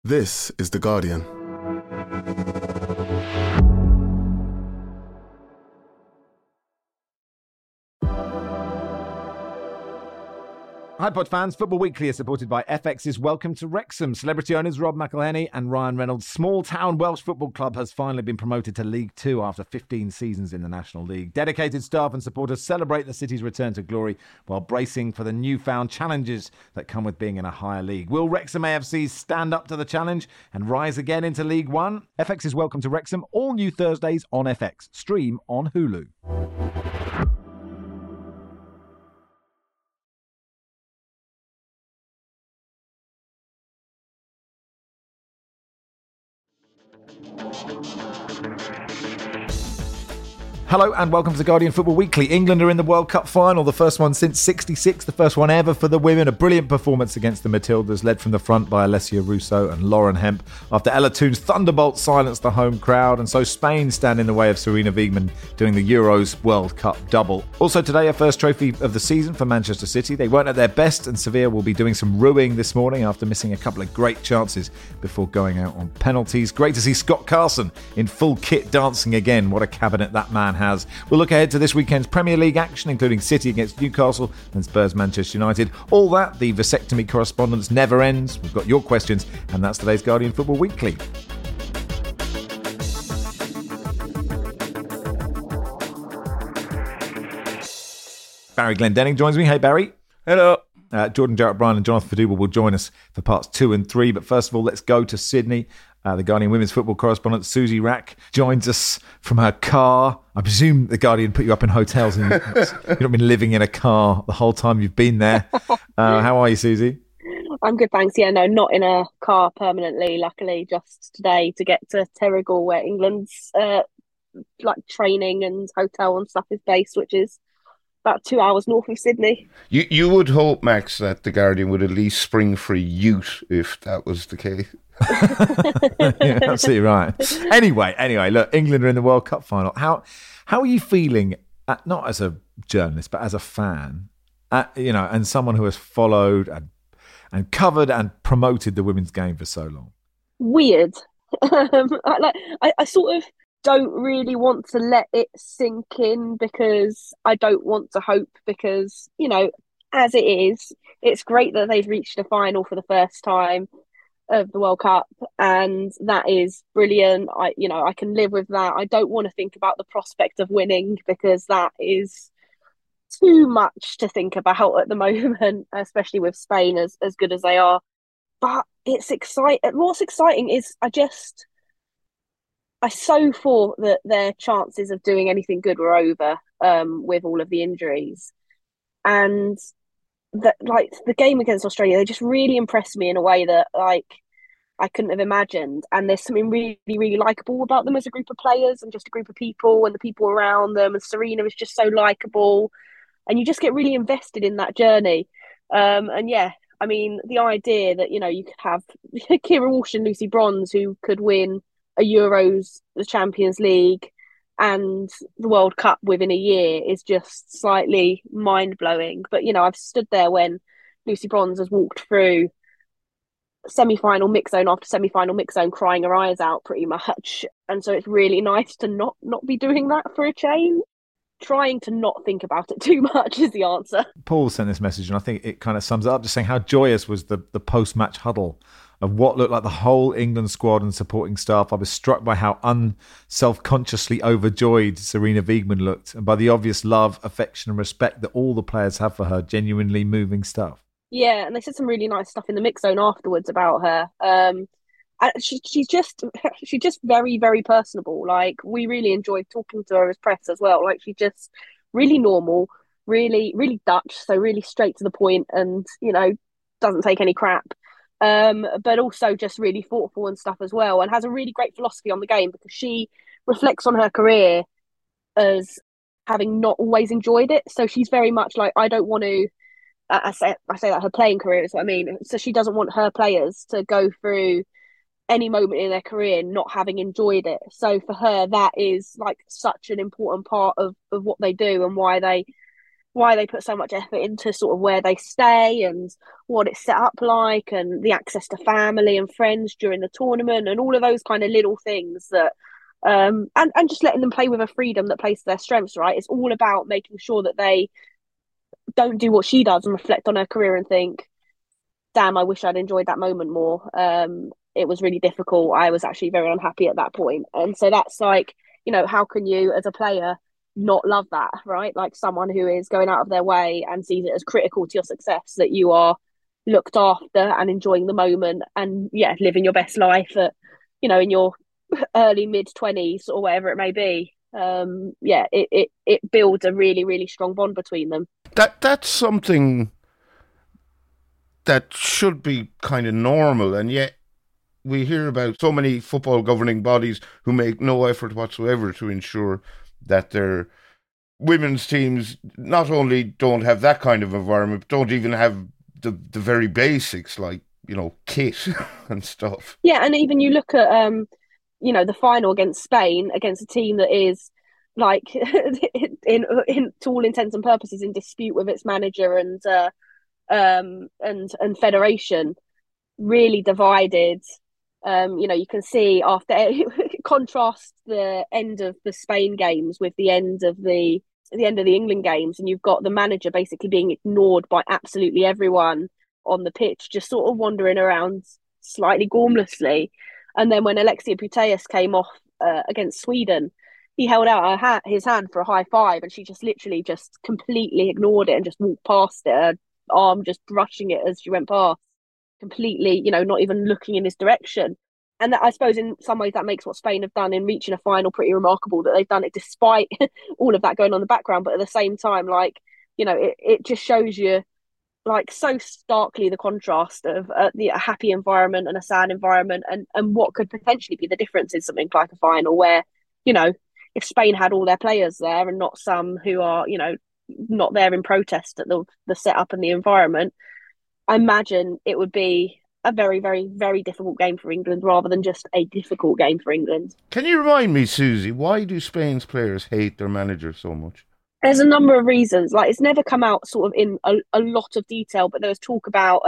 This is The Guardian. Hi Pod fans, Football Weekly is supported by FX's Welcome to Wrexham. Celebrity owners Rob McElhenney and Ryan Reynolds' small town Welsh football club has finally been promoted to League Two after 15 seasons in the National League. Dedicated staff and supporters celebrate the city's return to glory while bracing for the newfound challenges that come with being in a higher league. Will Wrexham AFC stand up to the challenge and rise again into League One? FX's Welcome to Wrexham, all new Thursdays on FX. Stream on Hulu. Hello and welcome to The Guardian Football Weekly. England are in the World Cup final, the first one since '66, the first one ever for the women. A brilliant performance against the Matildas, led from the front by Alessia Russo and Lauren Hemp, after Ella Toon's thunderbolt silenced the home crowd, and so Spain stand in the way of Sarina Wiegman doing the Euros World Cup double. Also today, a first trophy of the season for Manchester City. They weren't at their best, and Sevilla will be doing some ruining this morning after missing a couple of great chances before going out on penalties. Great to see Scott Carson in full kit dancing again. What a cabinet that man has. We'll look ahead to this weekend's Premier League action, including City against Newcastle and Spurs Manchester United. All that, the vasectomy correspondence never ends. We've got your questions, and that's today's Guardian Football Weekly. Barry Glendenning joins me. Hey, Barry. Hello. Jordan Jarrett Bryan and Jonathan Fadul will join us for parts 2 and 3. But first of all, let's go to Sydney. The Guardian women's football correspondent Susie Rack joins us from her car. I presume the Guardian put you up in hotels and you've not been living in a car the whole time you've been there. How are you, Susie? I'm good, thanks. Yeah, no, not in a car permanently. Luckily, just today to get to Terrigal, where England's training and hotel and stuff is based, which is about 2 hours north of Sydney. You would hope, Max, that the Guardian would at least spring for a ute if that was the case. Yeah, absolutely right. Anyway, look, England are in the World Cup final. How are you feeling? Not as a journalist, but as a fan, and someone who has followed and covered and promoted the women's game for so long. Weird. I sort of don't really want to let it sink in because I don't want to hope, because as it is, it's great that they've reached a final for the first time of the World Cup, and that is brilliant. I can live with that. I don't want to think about the prospect of winning because that is too much to think about at the moment, especially with Spain as good as they are. But it's exciting. What's exciting is I so thought that their chances of doing anything good were over with all of the injuries, and the game against Australia, they just really impressed me in a way that I couldn't have imagined. And there's something really, really likeable about them as a group of players and just a group of people and the people around them. And Sarina is just so likeable, and you just get really invested in that journey. And yeah, I mean, the idea that you could have Kira Walsh and Lucy Bronze, who could win a Euros, the Champions League, and the World Cup within a year is just slightly mind-blowing. But, I've stood there when Lucy Bronze has walked through semi-final mix zone after semi-final mix zone crying her eyes out pretty much. And so it's really nice to not be doing that for a change. Trying to not think about it too much is the answer. Paul sent this message, and I think it kind of sums it up, just saying how joyous was the post-match huddle of what looked like the whole England squad and supporting staff. I was struck by how unself-consciously overjoyed Sarina Wiegman looked, and by the obvious love, affection and respect that all the players have for her. Genuinely moving stuff. Yeah, and they said some really nice stuff in the mix zone afterwards about her. She's just very, very personable. We really enjoyed talking to her as press as well. She's just really normal, really, really Dutch, so really straight to the point, and doesn't take any crap. But also just really thoughtful and stuff as well, and has a really great philosophy on the game, because she reflects on her career as having not always enjoyed it. So she's very much I don't want to. I say that her playing career is what I mean. So she doesn't want her players to go through any moment in their career not having enjoyed it. So for her, that is such an important part of what they do and why why they put so much effort into sort of where they stay and what it's set up like, and the access to family and friends during the tournament, and all of those kind of little things that and just letting them play with a freedom that plays to their strengths, right? It's all about making sure that they don't do what she does and reflect on her career and think, damn, I wish I'd enjoyed that moment more. It was really difficult. I was actually very unhappy at that point. And so that's like, how can you as a player not love that, right? Like someone who is going out of their way and sees it as critical to your success, that you are looked after and enjoying the moment and living your best life at, in your early mid-20s or whatever it may be. It builds a really, really strong bond between them. That's something that should be kind of normal, and yet we hear about so many football governing bodies who make no effort whatsoever to ensure that their women's teams not only don't have that kind of environment, but don't even have the very basics like, kit and stuff. Yeah, and even you look at, the final against Spain, against a team that is like, in to all intents and purposes, in dispute with its manager and federation, really divided. You can see after contrast the end of the Spain games with the end of the England games, and you've got the manager basically being ignored by absolutely everyone on the pitch, just sort of wandering around slightly gormlessly. And then when Alexia Putellas came off against Sweden, he held out his hand for a high five, and she just literally just completely ignored it and just walked past it, her arm just brushing it as she went past, completely, not even looking in his direction. And that, I suppose, in some ways, that makes what Spain have done in reaching a final pretty remarkable, that they've done it despite all of that going on in the background. But at the same time, like, it just shows you, like, so starkly the contrast of a happy environment and a sad environment, and what could potentially be the difference in something like a final where, if Spain had all their players there and not some who are, not there in protest at the setup and the environment, I imagine it would be a very, very, very difficult game for England rather than just a difficult game for England. Can you remind me, Susie, why do Spain's players hate their manager so much? There's a number of reasons. Like, it's never come out sort of in a lot of detail, but there was talk about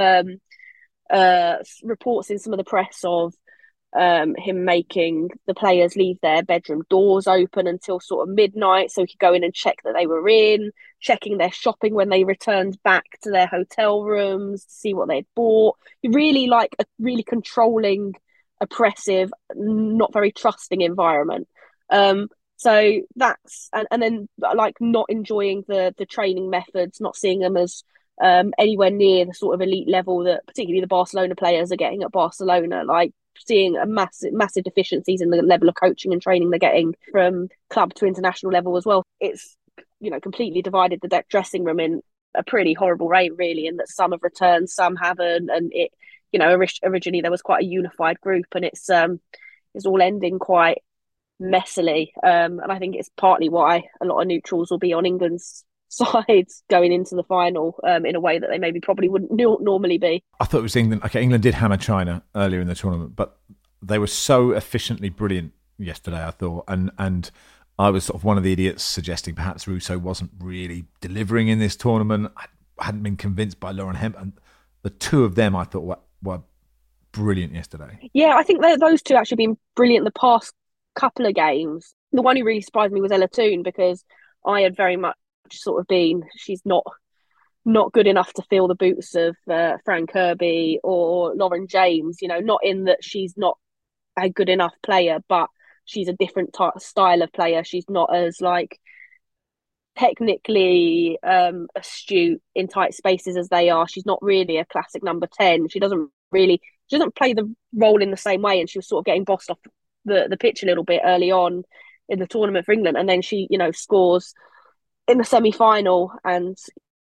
reports in some of the press of him making the players leave their bedroom doors open until sort of midnight so he could go in and check that they were in, checking their shopping when they returned back to their hotel rooms to see what they'd bought. Really, like, a really controlling, oppressive, not very trusting environment. So that's, and then, like, not enjoying the training methods, not seeing them as anywhere near the sort of elite level that particularly the Barcelona players are getting at Barcelona. Like, seeing a massive deficiencies in the level of coaching and training they're getting from club to international level as well. It's, completely divided the dressing room in a pretty horrible way, really, and that some have returned, some haven't, and it, originally there was quite a unified group, and it's all ending quite messily, and I think it's partly why a lot of neutrals will be on England's sides going into the final in a way that they maybe probably wouldn't normally be. I thought it was England. Okay, England did hammer China earlier in the tournament, but they were so efficiently brilliant yesterday, I thought, and I was sort of one of the idiots suggesting perhaps Russo wasn't really delivering in this tournament. I hadn't been convinced by Lauren Hemp, and the two of them I thought were brilliant yesterday. Yeah, I think those two actually been brilliant the past couple of games. The one who really surprised me was Ella Toone, because I had very much sort of been, she's not good enough to fill the boots of Fran Kirby or Lauren James, not in that she's not a good enough player, but she's a different style of player. She's not as, like, technically astute in tight spaces as they are. She's not really a classic number 10. She doesn't play the role in the same way, and she was sort of getting bossed off the pitch a little bit early on in the tournament for England, and then she scores in the semi-final, and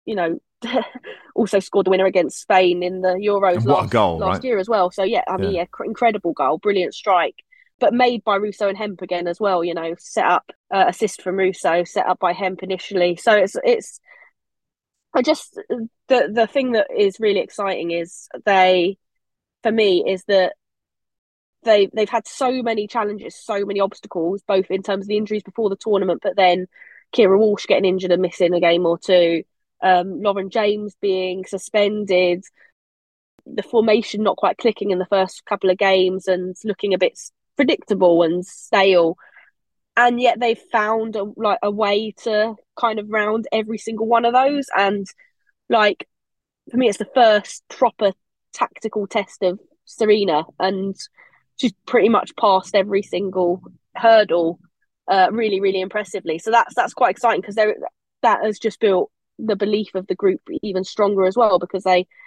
also scored the winner against Spain in the Euros last year as well. So incredible goal, brilliant strike, but made by Russo and Hemp again as well. Set up, assist from Russo, set up by Hemp initially. So it's I just, the thing that is really exciting is for me is that they've had so many challenges, so many obstacles, both in terms of the injuries before the tournament, but then Kira Walsh getting injured and missing a game or two. Lauren James being suspended, the formation not quite clicking in the first couple of games and looking a bit predictable and stale. And yet they've found a way to kind of round every single one of those. And like, for me, it's the first proper tactical test of Sarina, and she's pretty much passed every single hurdle really, really impressively. So that's quite exciting, because that has just built the belief of the group even stronger as well, because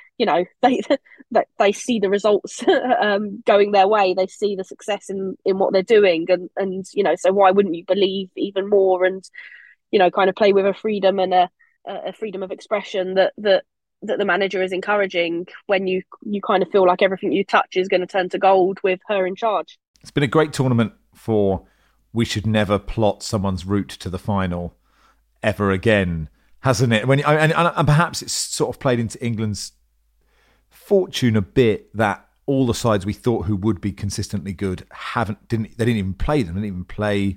they see the results going their way. They see the success in what they're doing, and so why wouldn't you believe even more, and kind of play with a freedom and a freedom of expression that the manager is encouraging, when you kind of feel like everything you touch is going to turn to gold with her in charge. It's been a great tournament for we should never plot someone's route to the final ever again, hasn't it? And perhaps it's sort of played into England's fortune a bit that all the sides we thought who would be consistently good didn't even play them. They didn't even play,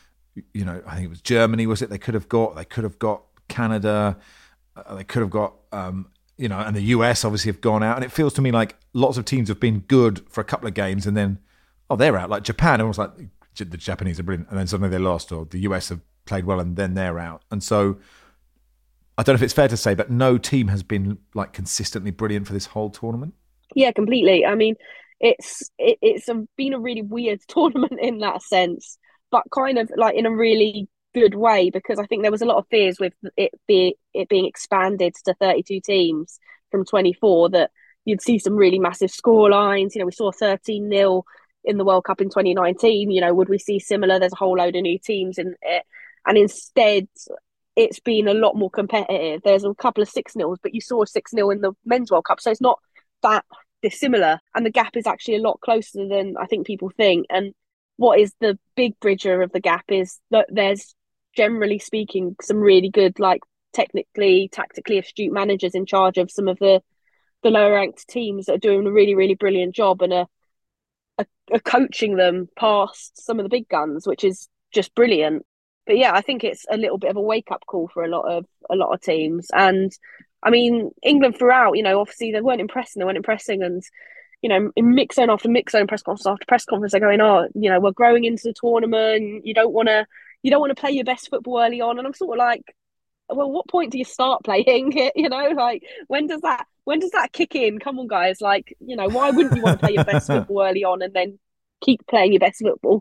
I think it was Germany, was it? They could have got Canada, they could have got, and the US obviously have gone out. And it feels to me like lots of teams have been good for a couple of games and then, they're out. Like Japan, everyone's like, the Japanese are brilliant, and then suddenly they lost, or the US have played well and then they're out. And so I don't know if it's fair to say, but no team has been like consistently brilliant for this whole tournament. Yeah, completely. I mean, it's been a really weird tournament in that sense, but kind of like in a really good way, because I think there was a lot of fears with it being expanded to 32 teams from 24, that you'd see some really massive score lines. We saw 13-0 in the World Cup in 2019. Would we see similar? There's a whole load of new teams in it, and instead it's been a lot more competitive. There's a couple of 6-0s, but you saw a 6-0 in the Men's World Cup, so it's not that dissimilar, and the gap is actually a lot closer than I think people think. And what is the big bridger of the gap is that there's, generally speaking, some really good, like technically, tactically astute managers in charge of some of the lower ranked teams that are doing a really, really brilliant job, and are coaching them past some of the big guns, which is just brilliant. But yeah, I think it's a little bit of a wake up call for a lot of teams. And I mean, England throughout, obviously they weren't impressing, and in mix zone after mix zone, press conference after press conference, they're going, we're growing into the tournament. You don't want to play your best football early on. And I'm sort of like, well, what point do you start playing it? Like, when does that kick in? Come on, guys. Like, why wouldn't you want to play your best football early on and then keep playing your best football?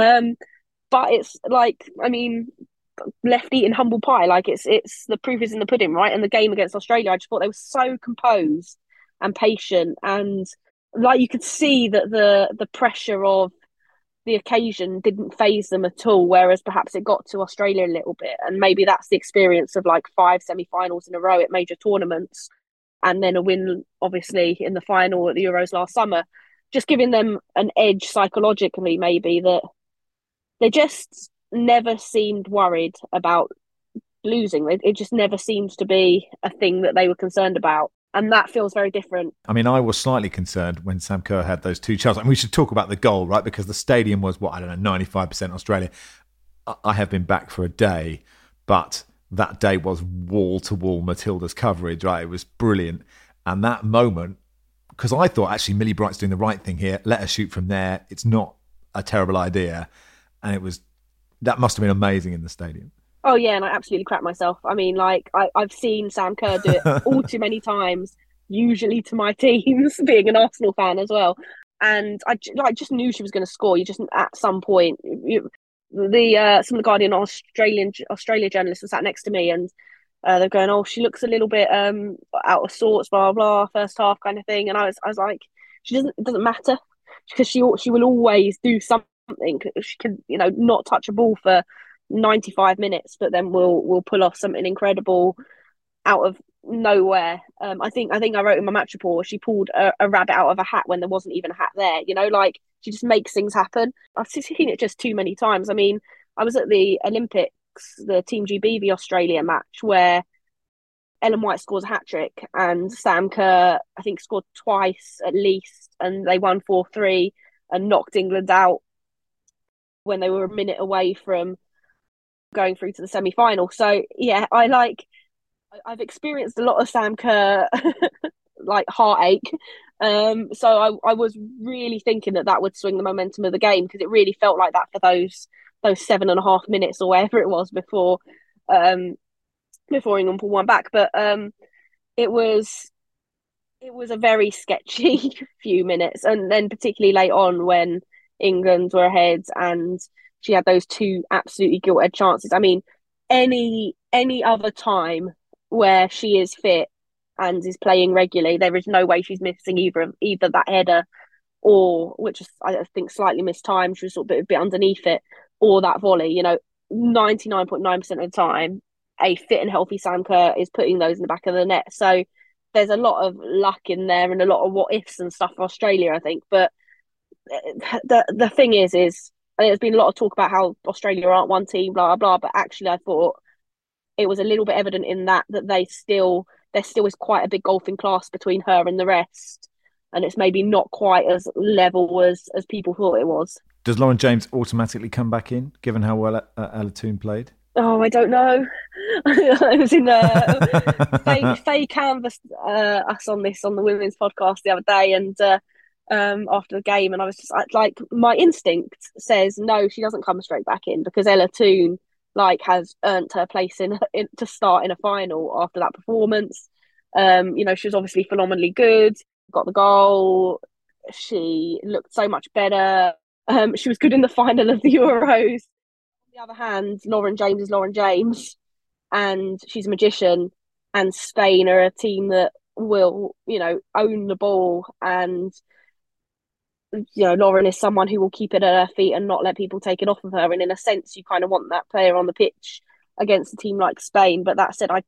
But it's like, I mean, left eating humble pie. Like, it's the proof is in the pudding, right? And the game against Australia, I just thought they were so composed and patient, and like you could see that the pressure of the occasion didn't faze them at all, whereas perhaps it got to Australia a little bit. And maybe that's the experience of like 5 semi-finals in a row at major tournaments, and then a win obviously in the final at the Euros last summer, just giving them an edge psychologically, maybe, that they just never seemed worried about losing. It just never seems to be a thing that they were concerned about. And that feels very different. I mean, I was slightly concerned when Sam Kerr had those two chances. And we should talk about the goal, right? Because the stadium was, 95% Australia. I have been back for a day, but that day was wall-to-wall Matilda's coverage, right? It was brilliant. And that moment, because I thought, actually, Millie Bright's doing the right thing here. Let her shoot from there. It's not a terrible idea. And that must have been amazing in the stadium. Oh, yeah, and I absolutely crap myself. I mean, like, I've seen Sam Kerr do it all too many times, usually to my teams, being an Arsenal fan as well. And I just knew she was going to score. You just, at some point, some of the Guardian Australia journalists were sat next to me, and they're going, "Oh, she looks a little bit out of sorts, blah, blah, first half kind of thing." And I was like, it doesn't matter, because she will always do something. She can, not touch a ball for 95 minutes, but then we'll pull off something incredible out of nowhere. I think I wrote in my match report, she pulled a rabbit out of a hat when there wasn't even a hat there. Like, she just makes things happen. I've seen it just too many times. I mean, I was at the Olympics, the Team GB v Australia match, where Ellen White scores a hat-trick and Sam Kerr, I think, scored twice at least, and they won 4-3 and knocked England out when they were a minute away from going through to the semi-final. So yeah, I like I've experienced a lot of Sam Kerr like heartache. So I was really thinking that would swing the momentum of the game, because it really felt like that for those 7.5 minutes or whatever it was um before England pulled one back. But it was it was a very sketchy few minutes, and then particularly late on when England were ahead and she had those two absolutely gilt-edged chances. I mean, any other time where she is fit and is playing regularly, there is no way she's missing either that header, or which is, I think, slightly mistimed. She was sort of a bit underneath it, or that volley. 99.9% of the time, a fit and healthy Sam Kerr is putting those in the back of the net. So there's a lot of luck in there and a lot of what ifs and stuff for Australia, I think. But the thing is, and there's been a lot of talk about how Australia aren't one team, blah blah blah. But actually, I thought it was a little bit evident in that there still is quite a big golfing class between her and the rest, and it's maybe not quite as level as people thought it was. Does Lauren James automatically come back in, given how well Ella Toone played? Oh, I don't know. I was in Faye canvassed us on this on the women's podcast the other day, and after the game, and I was just like, my instinct says no, she doesn't come straight back in, because Ella Toone has earned her place in to start in a final after that performance. She was obviously phenomenally good, got the goal, she looked so much better. She was good in the final of the Euros. On the other hand, Lauren James is Lauren James, and she's a magician, and Spain are a team that will, own the ball, and Lauren is someone who will keep it at her feet and not let people take it off of her. And in a sense, you kind of want that player on the pitch against a team like Spain. But that said,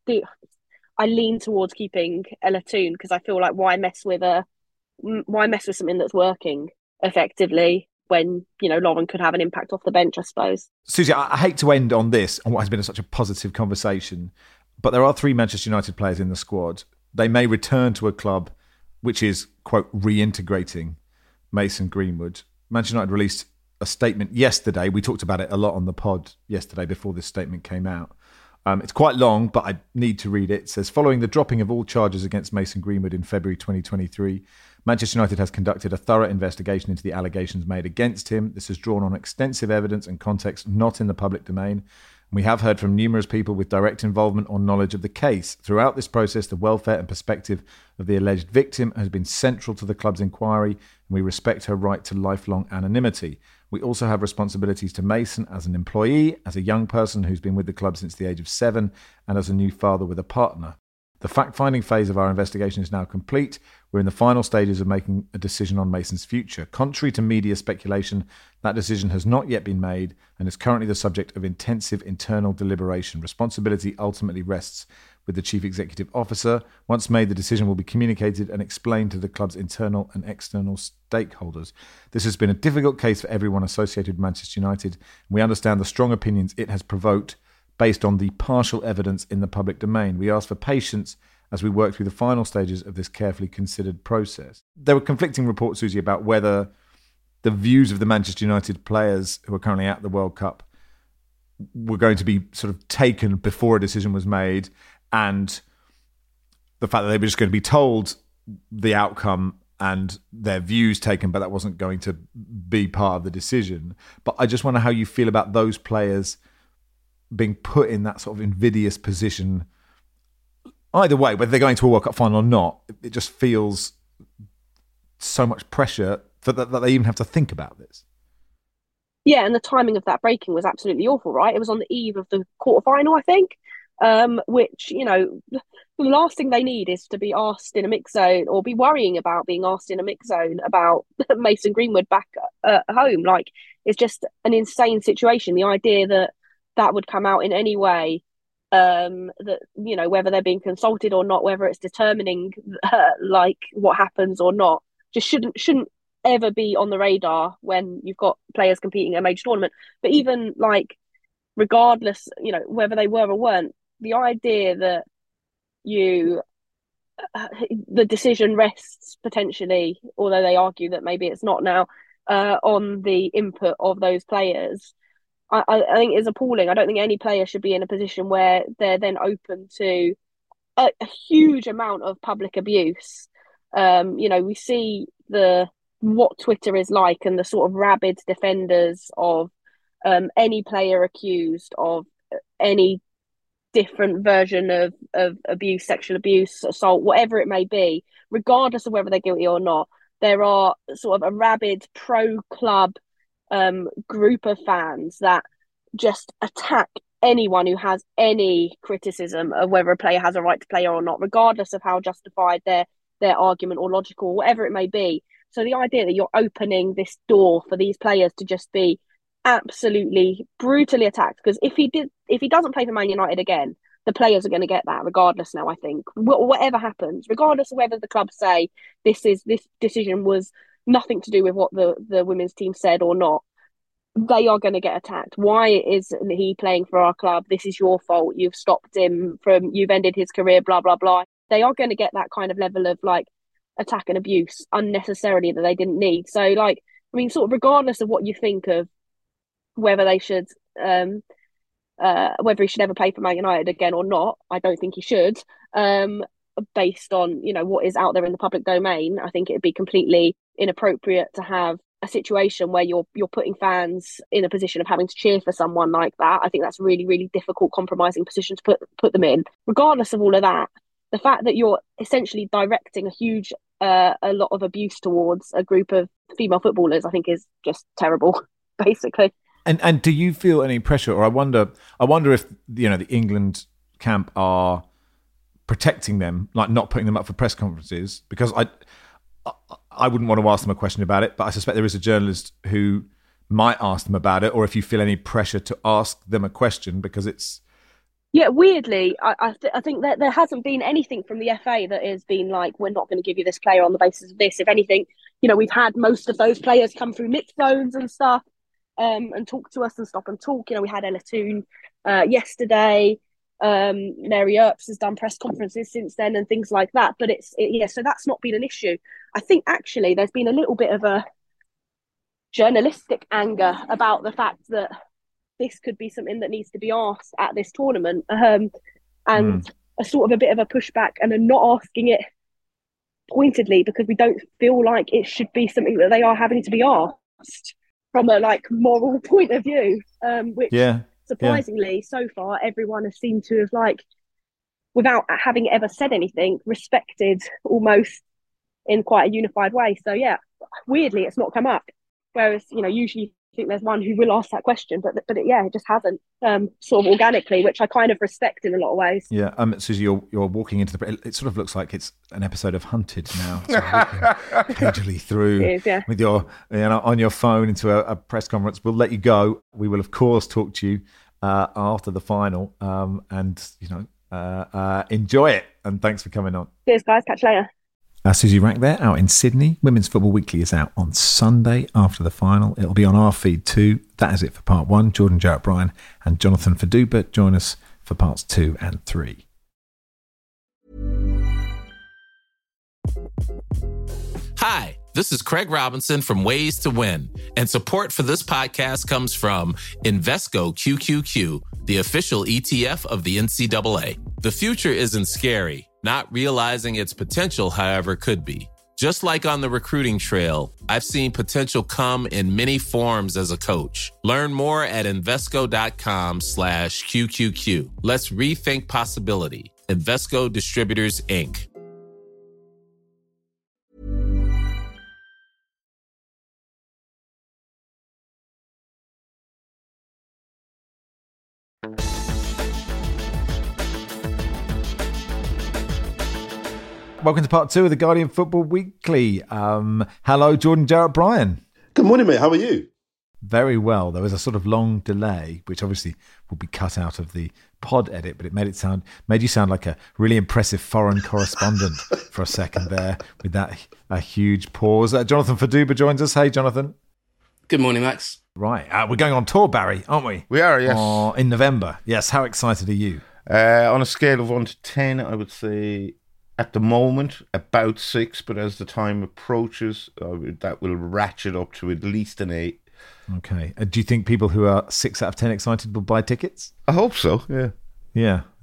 I lean towards keeping Ella Toone, because I feel like why mess with something that's working effectively when Lauren could have an impact off the bench, I suppose. Susie, I hate to end on this, on what has been such a positive conversation, but there are 3 Manchester United players in the squad. They may return to a club which is, quote, reintegrating Mason Greenwood. Manchester United released a statement yesterday. We talked about it a lot on the pod yesterday before this statement came out. It's quite long, but I need to read it. It says, following the dropping of all charges against Mason Greenwood in February 2023, Manchester United has conducted a thorough investigation into the allegations made against him. This has drawn on extensive evidence and context not in the public domain. We have heard from numerous people with direct involvement or knowledge of the case. Throughout this process, the welfare and perspective of the alleged victim has been central to the club's inquiry, and we respect her right to lifelong anonymity. We also have responsibilities to Mason as an employee, as a young person who's been with the club since the age of 7, and as a new father with a partner. The fact-finding phase of our investigation is now complete. We're in the final stages of making a decision on Mason's future. Contrary to media speculation, that decision has not yet been made and is currently the subject of intensive internal deliberation. Responsibility ultimately rests with the Chief Executive Officer. Once made, the decision will be communicated and explained to the club's internal and external stakeholders. This has been a difficult case for everyone associated with Manchester United. We understand the strong opinions it has provoked based on the partial evidence in the public domain. We ask for patience as we work through the final stages of this carefully considered process. There were conflicting reports, Susie, about whether the views of the Manchester United players who are currently at the World Cup were going to be sort of taken before a decision was made, and the fact that they were just going to be told the outcome and their views taken, but that wasn't going to be part of the decision. But I just wonder how you feel about those players being put in that sort of invidious position. Either way, whether they're going to a World Cup final or not, it just feels so much pressure that they even have to think about this. Yeah, and the timing of that breaking was absolutely awful, right? It was on the eve of the quarterfinal, I think, which, the last thing they need is to be asked in a mix zone, or be worrying about being asked in a mix zone about Mason Greenwood back at home. It's just an insane situation. The idea that would come out in any way, that whether they're being consulted or not, whether it's determining what happens or not, just shouldn't ever be on the radar when you've got players competing in a major tournament. But even regardless, whether they were or weren't, the idea that the decision rests potentially, although they argue that maybe it's not now, on the input of those players, I think is appalling. I don't think any player should be in a position where they're then open to a huge amount of public abuse. We see what Twitter is like and the sort of rabid defenders of any player accused of any different version of abuse, sexual abuse, assault, whatever it may be, regardless of whether they're guilty or not. There are sort of a rabid pro-club group of fans that just attack anyone who has any criticism of whether a player has a right to play or not, regardless of how justified their argument or logical, whatever it may be. So the idea that you're opening this door for these players to just be absolutely brutally attacked, because if he doesn't play for Man United again, the players are going to get that regardless. Now, I think whatever happens, regardless of whether the club say this decision was nothing to do with what the women's team said or not, they are going to get attacked. Why isn't he playing for our club? This is your fault. You've stopped him you've ended his career, blah, blah, blah. They are going to get that kind of level of like attack and abuse unnecessarily that they didn't need. So like, I mean, sort of regardless of what you think of whether they should, whether he should ever play for Man United again or not, I don't think he should. Based on, what is out there in the public domain, I think it'd be completely inappropriate to have a situation where you're putting fans in a position of having to cheer for someone like that. I think that's a really, really difficult, compromising position to put them in. Regardless of all of that, the fact that you're essentially directing a lot of abuse towards a group of female footballers, I think is just terrible, basically. And do you feel any pressure, or I wonder if the England camp are protecting them, like not putting them up for press conferences? Because I wouldn't want to ask them a question about it, but I suspect there is a journalist who might ask them about it, or if you feel any pressure to ask them a question, because it's... Yeah, weirdly, I think that there hasn't been anything from the FA that has been like, we're not going to give you this player on the basis of this. If anything, we've had most of those players come through mixed zones and stuff and talk to us and stop and talk. We had Ella Toone yesterday. Mary Earps has done press conferences since then and things like that. But so that's not been an issue. I think actually there's been a little bit of a journalistic anger about the fact that this could be something that needs to be asked at this tournament, and a sort of a bit of a pushback and a not asking it pointedly, because we don't feel like it should be something that they are having to be asked from a like moral point of view, which surprisingly so far everyone has seemed to have, like, without having ever said anything, respected almost in quite a unified way. So yeah, weirdly it's not come up, whereas usually I think there's one who will ask that question, but it just hasn't, sort of organically, which I kind of respect in a lot of ways. Yeah, Susie, you're walking into it sort of looks like it's an episode of Hunted now. So occasionally through with your on your phone into a press conference. We'll let you go. We will of course talk to you after the final, and enjoy it. And thanks for coming on. Cheers, guys. Catch you later. Susie Wrack there, out in Sydney. Women's Football Weekly is out on Sunday after the final. It'll be on our feed too. That is it for part 1. Jordan Jarrett Bryan and Jonathan Faduba join us for parts 2 and 3. Hi, this is Craig Robinson from Ways to Win, and support for this podcast comes from Invesco QQQ, the official ETF of the NCAA. The future isn't scary. Not realizing its potential, however, could be. Just like on the recruiting trail, I've seen potential come in many forms as a coach. Learn more at Invesco.com/QQQ. Let's rethink possibility. Invesco Distributors, Inc. Welcome to part 2 of the Guardian Football Weekly. Hello, Jordan Jarrett Bryan. Good morning, mate. How are you? Very well. There was a sort of long delay, which obviously will be cut out of the pod edit, but it made you sound like a really impressive foreign correspondent for a second there with a huge pause. Jonathan Faduba joins us. Hey, Jonathan. Good morning, Max. Right. We're going on tour, Barry, aren't we? We are, yes. In November. Yes. How excited are you? On a scale of 1 to 10, I would say at the moment about 6, but as the time approaches, that will ratchet up to at least an 8. Okay. Do you think people who are 6 out of 10 excited will buy tickets? I hope so, yeah. Yeah.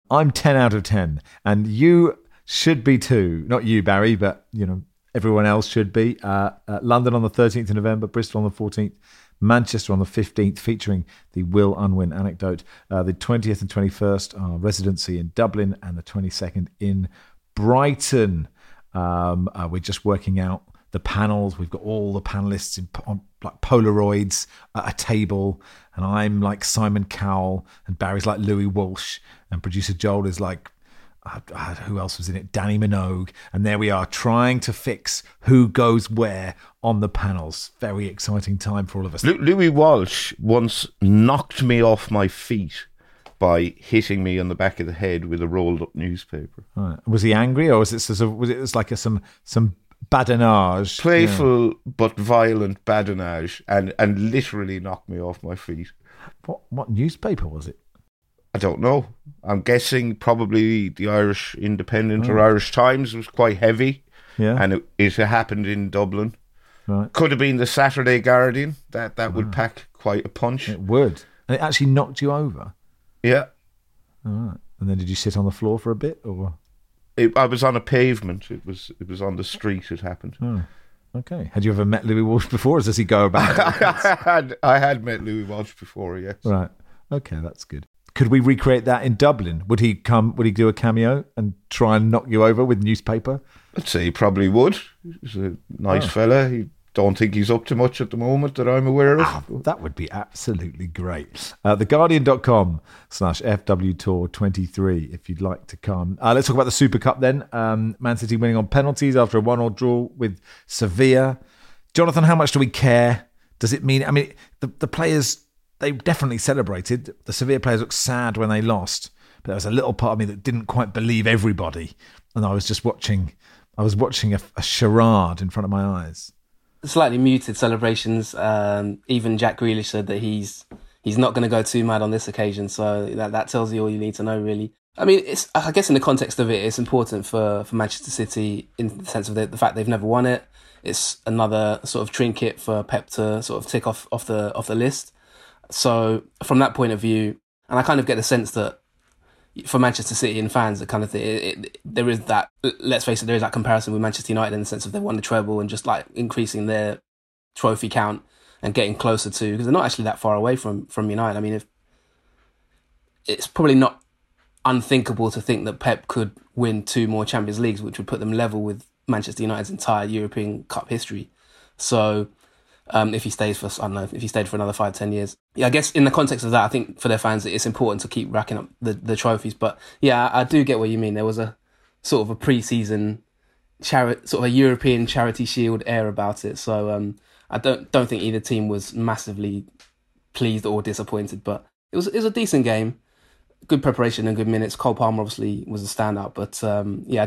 I'm 10 out of 10, and you should be too. Not you, Barry, but everyone else should be. London on the 13th of November, Bristol on the 14th, Manchester on the 15th, featuring the Will Unwin anecdote. The 20th and 21st, our residency in Dublin, and the 22nd in Brighton. We're just working out the panels. We've got all the panelists on like Polaroids at a table, and I'm like Simon Cowell, and Barry's like Louis Walsh, and producer Joel is like, who else was in it? Danny Minogue. And there we are, trying to fix who goes where on the panels. Very exciting time for all of us. Louis Walsh once knocked me off my feet by hitting me on the back of the head with a rolled up newspaper. Right. Was he angry, or was it like some badinage? Playful but violent badinage, and literally knocked me off my feet. What newspaper was it? I don't know. I'm guessing probably the Irish Independent or Irish Times. Was quite heavy. Yeah. And it happened in Dublin. Right. Could have been the Saturday Guardian. That would pack quite a punch. It would. And it actually knocked you over? Yeah. All right. And then did you sit on the floor for a bit, or? I was on a pavement. It was on the street. It happened. Oh. Okay. Had you ever met Louis Walsh before, or does he go about? I had met Louis Walsh before, yes. Right. Okay, that's good. Could we recreate that in Dublin? Would he come? Would he do a cameo and try and knock you over with newspaper? I'd say he probably would. He's a nice fella. He don't think he's up to much at the moment that I'm aware of. That would be absolutely great. TheGuardian.com/FW Tour 23 if you'd like to come. Let's talk about the Super Cup then. Man City winning on penalties after a 1-1 draw with Sevilla. Jonathan, how much do we care? Does it mean... I mean, the players... They definitely celebrated. The Sevilla players looked sad when they lost, but there was a little part of me that didn't quite believe everybody. And I was just watching a charade in front of my eyes. Slightly muted celebrations. Even Jack Grealish said that he's not going to go too mad on this occasion. So that tells you all you need to know, really. I mean, I guess in the context of it, it's important for Manchester City in the sense of the fact they've never won it. It's another sort of trinket for Pep to sort of tick off the list. So from that point of view, and I kind of get the sense that for Manchester City and fans, that kind of thing, there is that, let's face it, there is that comparison with Manchester United in the sense of they won the treble and just like increasing their trophy count and getting closer to, because they're not actually that far away from United. I mean, it's probably not unthinkable to think that Pep could win 2 more Champions Leagues, which would put them level with Manchester United's entire European Cup history. So if he stayed for another 5-10 years. Yeah, I guess in the context of that, I think for their fans, it's important to keep racking up the trophies. But yeah, I do get what you mean. There was a sort of a pre-season sort of a European Charity Shield air about it. So I don't think either team was massively pleased or disappointed, but it was a decent game. Good preparation and good minutes. Cole Palmer obviously was a standout, but yeah,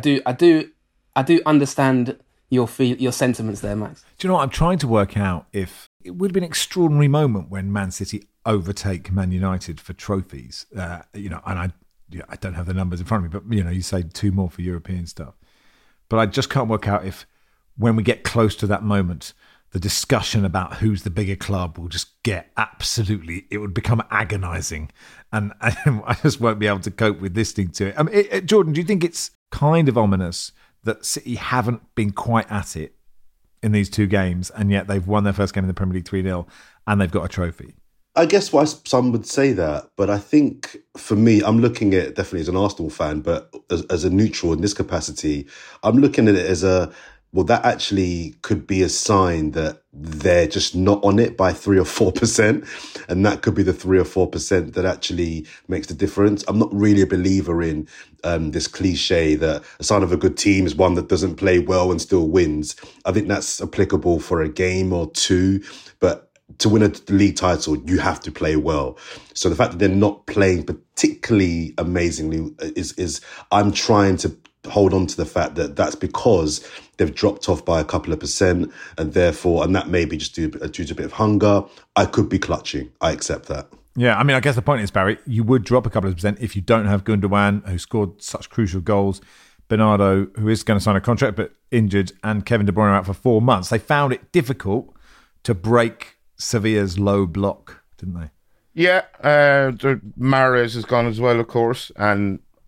I do understand your sentiments there, Max. Do you know what? I'm trying to work out if it would be an extraordinary moment when Man City overtake Man United for trophies. And I don't have the numbers in front of me, but you say 2 more for European stuff. But I just can't work out if, when we get close to that moment, the discussion about who's the bigger club will just get it would become agonising. And I just won't be able to cope with listening to it. I mean, Jordan, do you think it's kind of ominous that City haven't been quite at it in these 2 games, and yet they've won their first game in the Premier League 3-0 and they've got a trophy? I guess why some would say that, but I think for me, I'm looking at it definitely as an Arsenal fan, but as a neutral in this capacity, I'm looking at it as that actually could be a sign that they're just not on it by 3 or 4%. And that could be the 3 or 4% that actually makes the difference. I'm not really a believer in this cliche that a sign of a good team is one that doesn't play well and still wins. I think that's applicable for a game or 2, but to win a league title, you have to play well. So the fact that they're not playing particularly amazingly is I'm trying to hold on to the fact that that's because they've dropped off by a couple of percent, and that may be just due to a bit of hunger. I could be clutching. I accept that. Yeah, I mean, I guess the point is, Barry, you would drop a couple of percent if you don't have Gundogan, who scored such crucial goals, Bernardo, who is going to sign a contract but injured, and Kevin De Bruyne out for 4 months. They found it difficult to break Sevilla's low block, didn't they? Yeah, Mahrez has gone as well, of course, and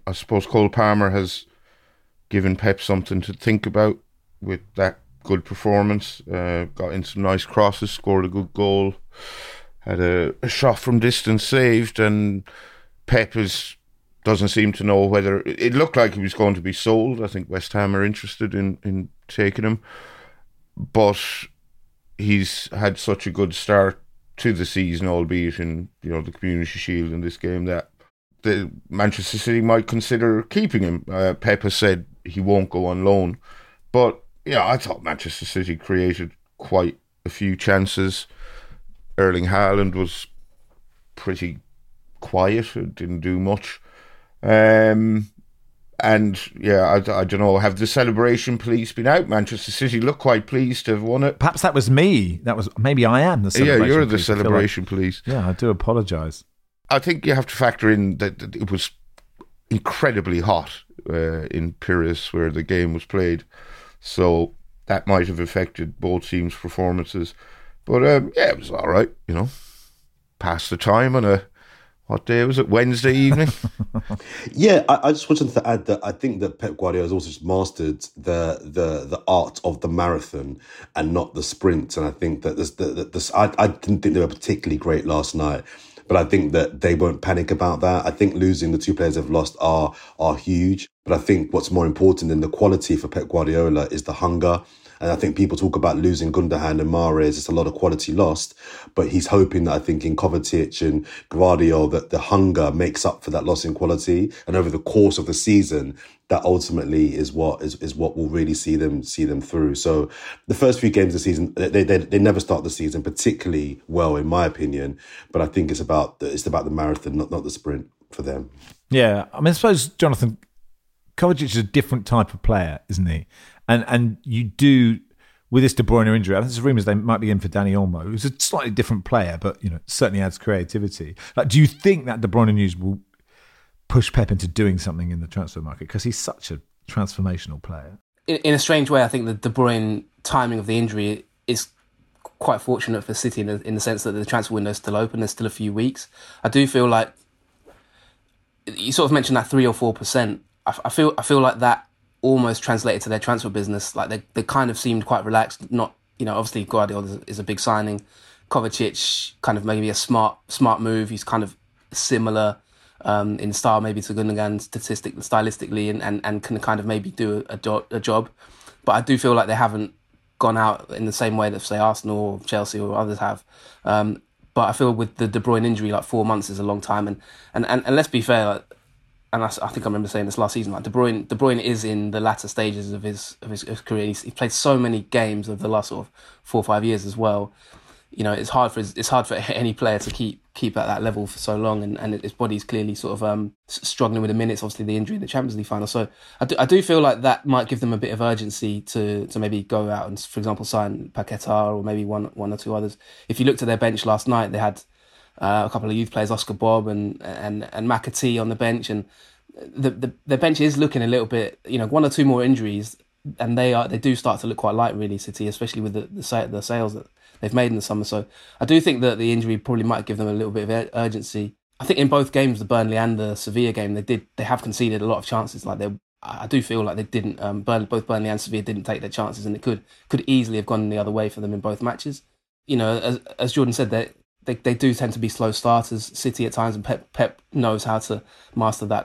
I suppose Cole Palmer has given Pep something to think about with that good performance. Got in some nice crosses, scored a good goal, had a shot from distance saved, and Pep doesn't seem to know whether... It looked like he was going to be sold. I think West Ham are interested in taking him. But he's had such a good start to the season, albeit in the Community Shield in this game, that the Manchester City might consider keeping him. Pep has said he won't go on loan. But, I thought Manchester City created quite a few chances. Erling Haaland was pretty quiet, didn't do much. I don't know, have the celebration police been out? Manchester City look quite pleased to have won it. Perhaps that was me. Maybe I am the celebration police. Yeah, you're the celebration police. Yeah, I do apologise. I think you have to factor in that it was incredibly hot in Piraeus where the game was played. So that might have affected both teams' performances. But it was all right, Passed the time on what day was it? Wednesday evening? Yeah, I just wanted to add that I think that Pep Guardiola has also just mastered the art of the marathon and not the sprint. And I think that I didn't think they were particularly great last night, but I think that they won't panic about that. I think losing the two players they've lost are huge, but I think what's more important than the quality for Pep Guardiola is the hunger. And I think people talk about losing Gundogan and Mahrez. It's a lot of quality lost. But he's hoping that I think in Kovacic and Gvardiol that the hunger makes up for that loss in quality. And over the course of the season, that ultimately is what will really see them through. So the first few games of the season, they never start the season particularly well, in my opinion. But I think it's about the marathon, not the sprint for them. Yeah, I suppose, Jonathan, Kovacic is a different type of player, isn't he? And you do, with this De Bruyne injury, I think there's rumours they might be in for Dani Olmo, who's a slightly different player, but certainly adds creativity. Do you think that De Bruyne news will push Pep into doing something in the transfer market? Because he's such a transformational player. In a strange way, I think the De Bruyne timing of the injury is quite fortunate for City in the sense that the transfer window is still open. There's still a few weeks. I do feel like you sort of mentioned that 3 or 4%. I feel like that almost translated to their transfer business. Like they kind of seemed quite relaxed. Not, obviously Guardiola is a big signing. Kovacic kind of maybe a smart move. He's kind of similar in style maybe to Gundogan stylistically and can kind of maybe do a job. But I do feel like they haven't gone out in the same way that, say, Arsenal or Chelsea or others have. But I feel with the De Bruyne injury, 4 months is a long time. And let's be fair, and I think I remember saying this last season, De Bruyne is in the latter stages of his career. He's played so many games over the last sort of 4 or 5 years as well. It's hard for any player to keep at that level for so long, and his body's clearly sort of struggling with the minutes. Obviously, the injury in the Champions League final. So I do feel like that might give them a bit of urgency to maybe go out and, for example, sign Paquetá or maybe one or two others. If you looked at their bench last night, they had a couple of youth players, Oscar Bob and McAtee on the bench, and the bench is looking a little bit, 1 or 2 more injuries, and they do start to look quite light, really, City, especially with the sales that they've made in the summer. So I do think that the injury probably might give them a little bit of urgency. I think in both games, the Burnley and the Sevilla game, they have conceded a lot of chances. I do feel like they didn't. Both Burnley and Sevilla didn't take their chances, and it could easily have gone the other way for them in both matches. As Jordan said, They do tend to be slow starters, City at times, and Pep knows how to master that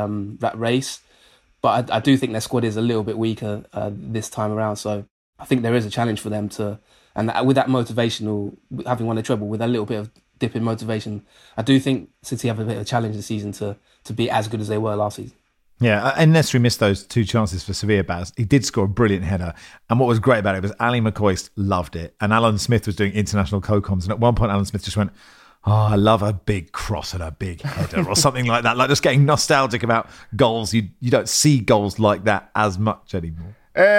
race. But I do think their squad is a little bit weaker this time around. So I think there is a challenge for them and with that motivational, having won a treble, with a little bit of dip in motivation, I do think City have a bit of a challenge this season to be as good as they were last season. Yeah, and Nesri missed those 2 chances for Sevilla, Baz. He did score a brilliant header. And what was great about it was Ali McCoist loved it. And Alan Smith was doing international co-coms. And at one point, Alan Smith just went, I love a big cross and a big header or something like that. Like just getting nostalgic about goals. You don't see goals like that as much anymore.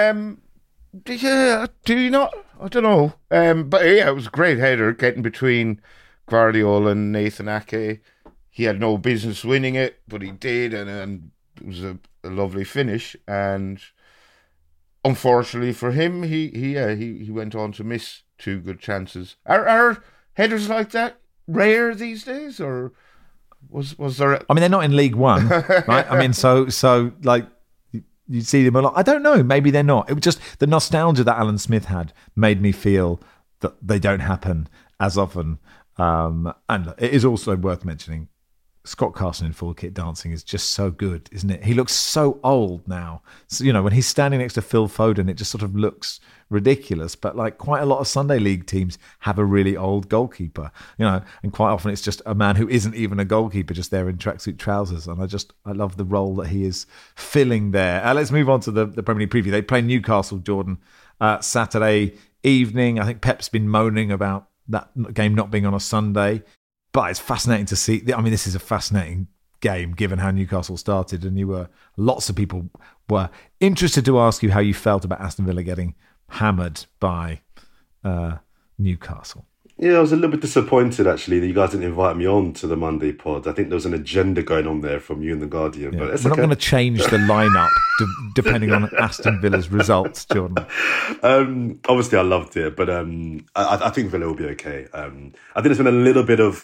Yeah, do you not? I don't know. But yeah, it was a great header getting between Gvardiol and Nathan Ake. He had no business winning it, but he did. And it was a lovely finish, and unfortunately for him, he went on to miss 2 good chances. Are headers like that rare these days, or? Was there? I mean, they're not in League One, right? I mean, so like you see them a lot. I don't know. Maybe they're not. It was just the nostalgia that Alan Smith had made me feel that they don't happen as often. And it is also worth mentioning, Scott Carson in full kit dancing is just so good, isn't it? He looks so old now. So, you know, when he's standing next to Phil Foden, it just sort of looks ridiculous. But like quite a lot of Sunday League teams have a really old goalkeeper, you know, and quite often it's just a man who isn't even a goalkeeper, just there in tracksuit trousers. And I love the role that he is filling there. Let's move on to the Premier League preview. They play Newcastle, Jordan, Saturday evening. I think Pep's been moaning about that game not being on a Sunday. But it's fascinating to see. I mean, this is a fascinating game given how Newcastle started, and lots of people were interested to ask you how you felt about Aston Villa getting hammered by Newcastle. Yeah, I was a little bit disappointed actually that you guys didn't invite me on to the Monday pod. I think there was an agenda going on there from you and the Guardian. Yeah. But we're not going to change the lineup depending on Aston Villa's results, Jordan. Obviously, I loved it, but I think Villa will be okay. I think there's been a little bit of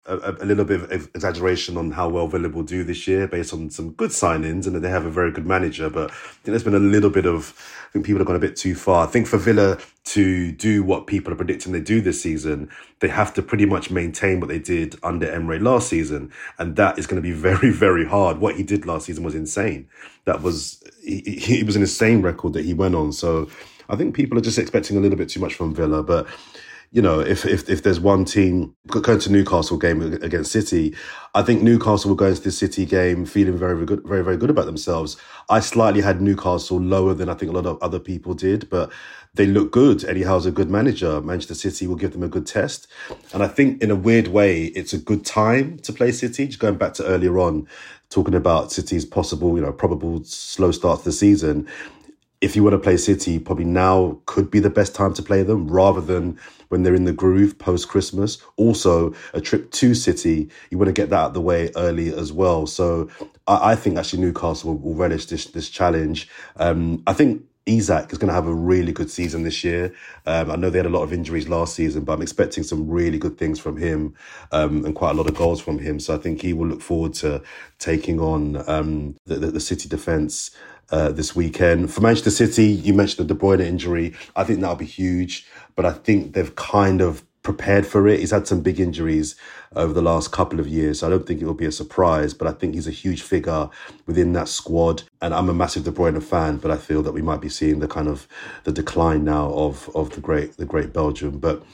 exaggeration on how well Villa will do this year based on some good signings, and that they have a very good manager. But I think there's been a little bit of, I think people have gone a bit too far. I think for Villa to do what people are predicting they do this season, they have to pretty much maintain what they did under Emre last season. And that is going to be very, very hard. What he did last season was insane. He was an insane record that he went on. So I think people are just expecting a little bit too much from Villa. But you know, if there's one team going to Newcastle game against City, I think Newcastle will go into this City game feeling very, very good, very, very good about themselves. I slightly had Newcastle lower than I think a lot of other people did, but they look good. Eddie Howe's a good manager. Manchester City will give them a good test. And I think in a weird way, it's a good time to play City. Just going back to earlier on, talking about City's possible, probable slow start to the season. If you want to play City, probably now could be the best time to play them rather than when they're in the groove post-Christmas. Also, a trip to City, you want to get that out of the way early as well. So I think actually Newcastle will relish this challenge. I think Isak is going to have a really good season this year. I know they had a lot of injuries last season, but I'm expecting some really good things from him and quite a lot of goals from him. So I think he will look forward to taking on the City defence this weekend. For Manchester City, you mentioned the De Bruyne injury. I think that'll be huge, but I think they've kind of prepared for it. He's had some big injuries over the last couple of years, so I don't think it will be a surprise, but I think he's a huge figure within that squad. And I'm a massive De Bruyne fan, but I feel that we might be seeing the decline now of the great Belgium. But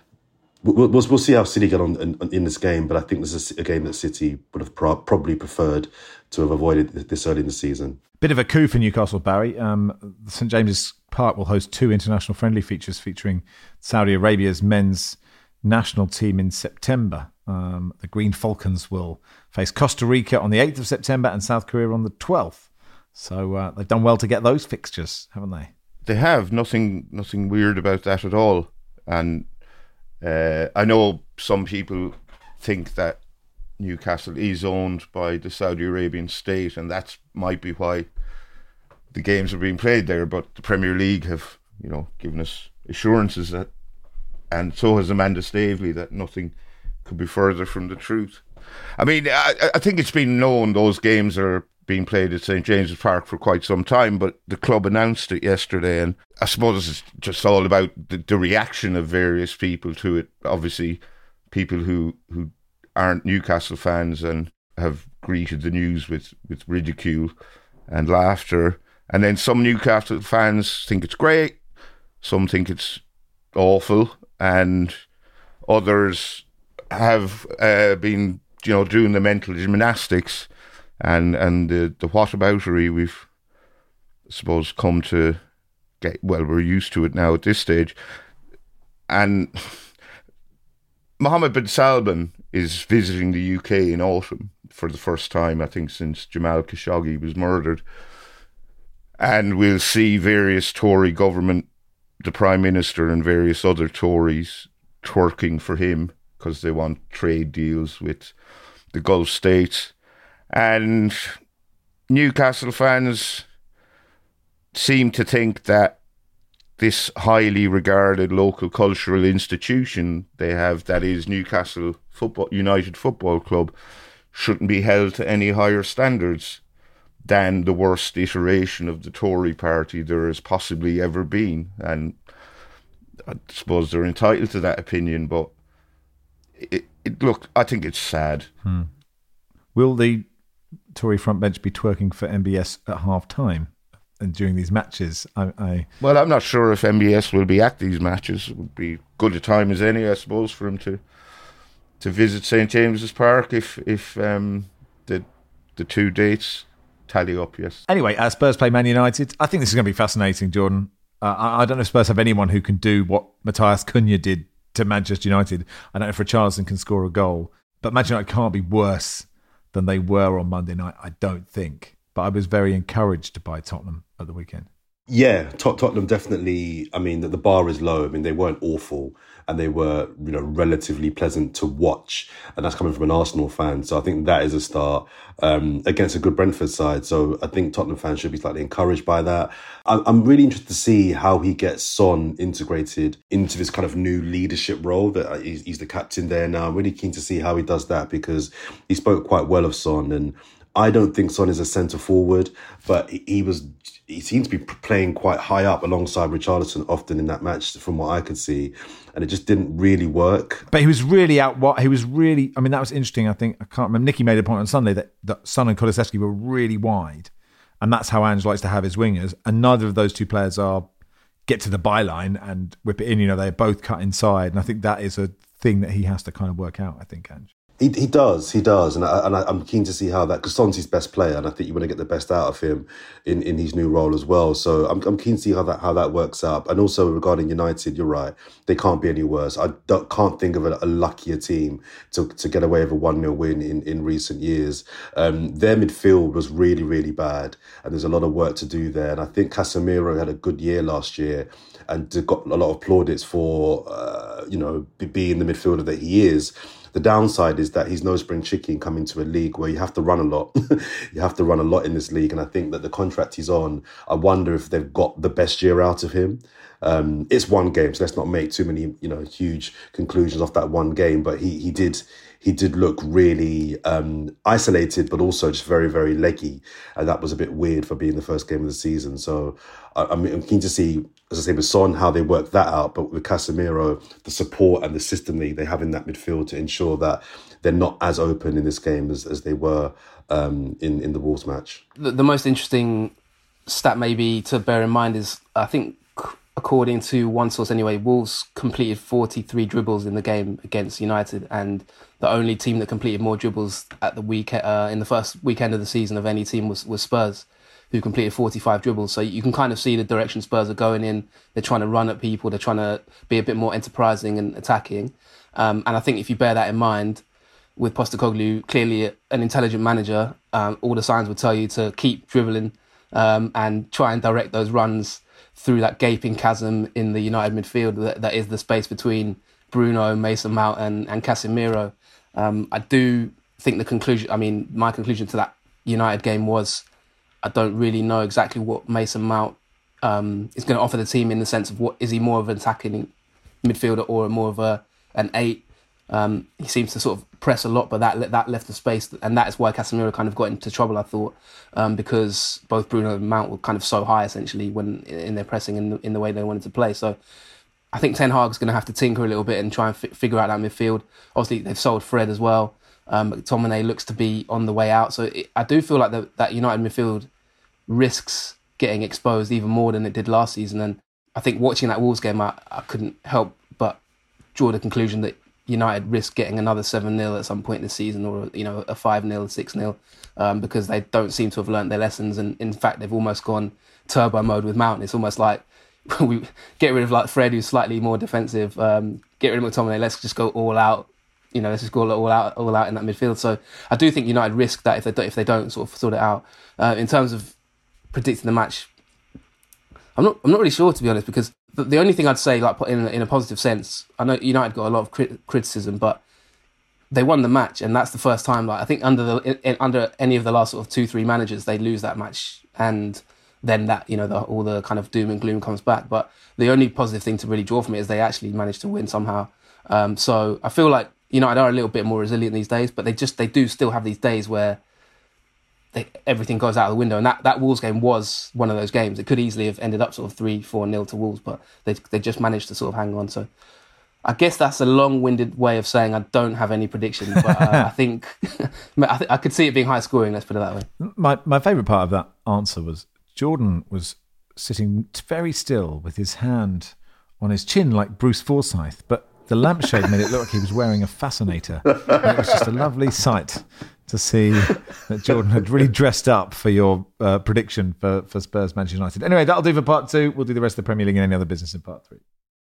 we'll see how City get on in this game, but I think this is a game that City would have probably preferred to have avoided this early in the season. Bit of a coup for Newcastle, Barry. St James's Park will host 2 international friendly features featuring Saudi Arabia's men's national team in September. The Green Falcons will face Costa Rica on the 8th of September and South Korea on the 12th. So they've done well to get those fixtures, haven't they? They have. Nothing weird about that at all. And I know some people think that Newcastle is owned by the Saudi Arabian state, and that might be why the games are being played there. But the Premier League have, given us assurances that, and so has Amanda Staveley, that nothing could be further from the truth. I mean, I think it's been known those games are being played at St James's Park for quite some time, but the club announced it yesterday, and I suppose it's just all about the reaction of various people to it. Obviously, people who aren't Newcastle fans and have greeted the news with ridicule and laughter. And then some Newcastle fans think it's great, some think it's awful, and others have been, doing the mental gymnastics and the whataboutery we've, I suppose, come to get. Well, we're used to it now at this stage. And Mohammed bin Salman is visiting the UK in autumn for the first time, I think, since Jamal Khashoggi was murdered. And we'll see various Tory government, the Prime Minister and various other Tories twerking for him because they want trade deals with the Gulf states. And Newcastle fans seem to think that this highly regarded local cultural institution they have, that is Newcastle United Football Club, shouldn't be held to any higher standards than the worst iteration of the Tory party there has possibly ever been. And I suppose they're entitled to that opinion, but look, I think it's sad. Will the Tory front bench be twerking for MBS at half time and during these matches? Well, I'm not sure if MBS will be at these matches. It would be good a time as any, I suppose, for him to visit St James's Park if the two dates tally up. Yes. Anyway, Spurs play Man United. I think this is going to be fascinating, Jordan. I don't know if Spurs have anyone who can do what Matthias Cunha did to Manchester United. I don't know if Richarlison can score a goal, but Manchester United can't be worse than they were on Monday night, I don't think. But I was very encouraged by Tottenham at the weekend. Yeah, Tottenham definitely. I mean, the bar is low. I mean, they weren't awful, and they were, relatively pleasant to watch, and that's coming from an Arsenal fan. So I think that is a start against a good Brentford side. So I think Tottenham fans should be slightly encouraged by that. I'm really interested to see how he gets Son integrated into this kind of new leadership role. That he's the captain there now. I'm really keen to see how he does that, because he spoke quite well of Son, and I don't think Son is a centre forward, but he seemed to be playing quite high up alongside Richarlison often in that match, from what I could see, and it just didn't really work. But he was really I mean, that was interesting. I can't remember. Nicky made a point on Sunday that Son and Kulusevski were really wide, and that's how Ange likes to have his wingers. And neither of those two players get to the byline and whip it in. They're both cut inside, and I think that is a thing that he has to kind of work out. I think Ange. He does, and I'm keen to see how that, because Son's his best player, and I think you want to get the best out of him in his new role as well. So I'm keen to see how that works out. And also regarding United, you're right, they can't be any worse. I can't think of a luckier team to get away with a 1-0 win in recent years. Their midfield was really, really bad, and there's a lot of work to do there. And I think Casemiro had a good year last year and got a lot of plaudits for being the midfielder that he is. The downside is that he's no spring chicken coming to a league where you have to run a lot. You have to run a lot in this league. And I think that the contract he's on, I wonder if they've got the best year out of him. It's one game, so let's not make too many, huge conclusions off that one game. But he did look really isolated, but also just very, very leggy. And that was a bit weird for being the first game of the season. So I'm keen to see, as I say, with Son, how they work that out. But with Casemiro, the support and the system they have in that midfield to ensure that they're not as open in this game as they were in the Wolves match. The most interesting stat maybe to bear in mind is, I think, according to one source anyway, Wolves completed 43 dribbles in the game against United, and the only team that completed more dribbles at the in the first weekend of the season of any team was Spurs, who completed 45 dribbles. So you can kind of see the direction Spurs are going in. They're trying to run at people. They're trying to be a bit more enterprising and attacking. And I think if you bear that in mind, with Postecoglou, clearly an intelligent manager, all the signs would tell you to keep dribbling and try and direct those runs through that gaping chasm in the United midfield that is the space between Bruno, Mason Mount and Casemiro. I do think my conclusion to that United game was, I don't really know exactly what Mason Mount is going to offer the team, in the sense of what is he more of an attacking midfielder or more of an 8. He seems to sort of press a lot, but that left the space, and that is why Casemiro kind of got into trouble, I thought, because both Bruno and Mount were kind of so high essentially when in their pressing in the way they wanted to play. So I think Ten Hag's going to have to tinker a little bit and try and figure out that midfield. Obviously, they've sold Fred as well. McTominay looks to be on the way out, so I do feel like that United midfield risks getting exposed even more than it did last season. And I think watching that Wolves game, I couldn't help but draw the conclusion that United risk getting another 7-0 at some point this season, or a 5-0, 6-0, because they don't seem to have learnt their lessons, and in fact they've almost gone turbo mode with Mount. It's almost like we get rid of like Fred, who's slightly more defensive, get rid of McTominay, let's just go all out. Let's just go all out in that midfield. So I do think United risk that if they don't sort it out. In terms of predicting the match, I'm not really sure, to be honest, because the only thing I'd say, like in a positive sense, I know United got a lot of criticism, but they won the match, and that's the first time. Like I think under any of the last sort of 2-3 managers, they lose that match, and then that all the kind of doom and gloom comes back. But the only positive thing to really draw from it is they actually managed to win somehow. So I feel like United are a little bit more resilient these days, but they do still have these days where everything goes out of the window. And that Wolves game was one of those games. It could easily have ended up sort of 3-4-0 to Wolves, but they just managed to sort of hang on. So I guess that's a long-winded way of saying I don't have any prediction, but I think I could see it being high scoring, let's put it that way. My favourite part of that answer was Jordan was sitting very still with his hand on his chin like Bruce Forsyth, but the lampshade made it look like he was wearing a fascinator. And it was just a lovely sight to see that Jordan had really dressed up for your prediction for Spurs Manchester United. Anyway, that'll do for part 2. We'll do the rest of the Premier League and any other business in part 3.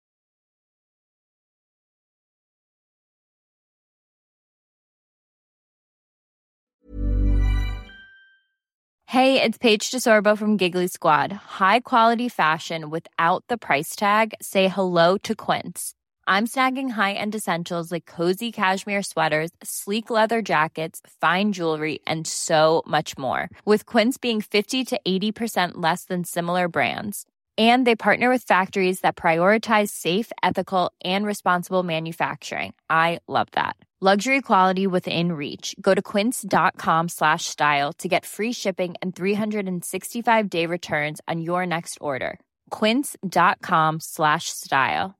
Hey, it's Paige DeSorbo from Giggly Squad. High quality fashion without the price tag. Say hello to Quince. I'm snagging high-end essentials like cozy cashmere sweaters, sleek leather jackets, fine jewelry, and so much more. With Quince being 50 to 80% less than similar brands. And they partner with factories that prioritize safe, ethical, and responsible manufacturing. I love that. Luxury quality within reach. Go to quince.com/style to get free shipping and 365-day returns on your next order. Quince.com/style.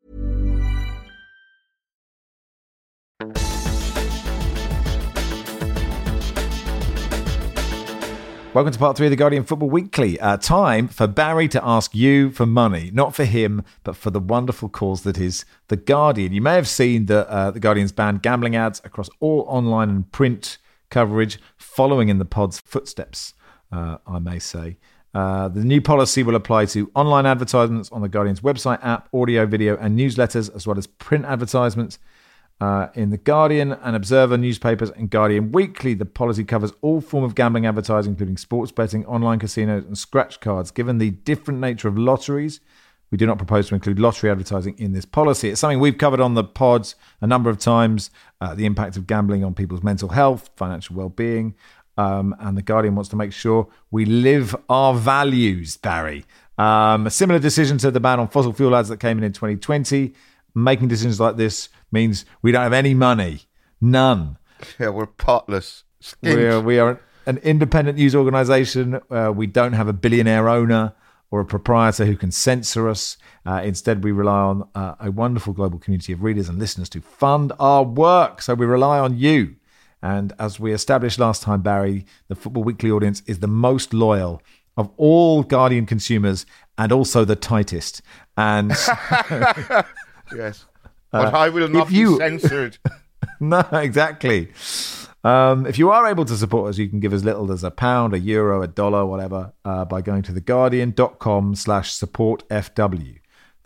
Welcome to part 3 of the Guardian Football Weekly. Time for Barry to ask you for money, not for him, but for the wonderful cause that is The Guardian. You may have seen that The Guardian's banned gambling ads across all online and print coverage, following in the pod's footsteps, I may say. The new policy will apply to online advertisements on The Guardian's website, app, audio, video, and newsletters, as well as print advertisements. In The Guardian and Observer newspapers and Guardian Weekly, the policy covers all form of gambling advertising, including sports betting, online casinos, and scratch cards. Given the different nature of lotteries, we do not propose to include lottery advertising in this policy. It's something we've covered on the pods a number of times, the impact of gambling on people's mental health, financial well-being, and The Guardian wants to make sure we live our values, Barry. A similar decision to the ban on fossil fuel ads that came in 2020. Making decisions like this means we don't have any money. None. Yeah, we're potless. We are an independent news organisation. We don't have a billionaire owner or a proprietor who can censor us. Instead, we rely on a wonderful global community of readers and listeners to fund our work. So we rely on you. And as we established last time, Barry, the Football Weekly audience is the most loyal of all Guardian consumers and also the tightest. And... Yes, but I will not be censored. No, exactly. If you are able to support us, you can give as little as £1, €1, $1, whatever, by going to theguardian.com/supportfw.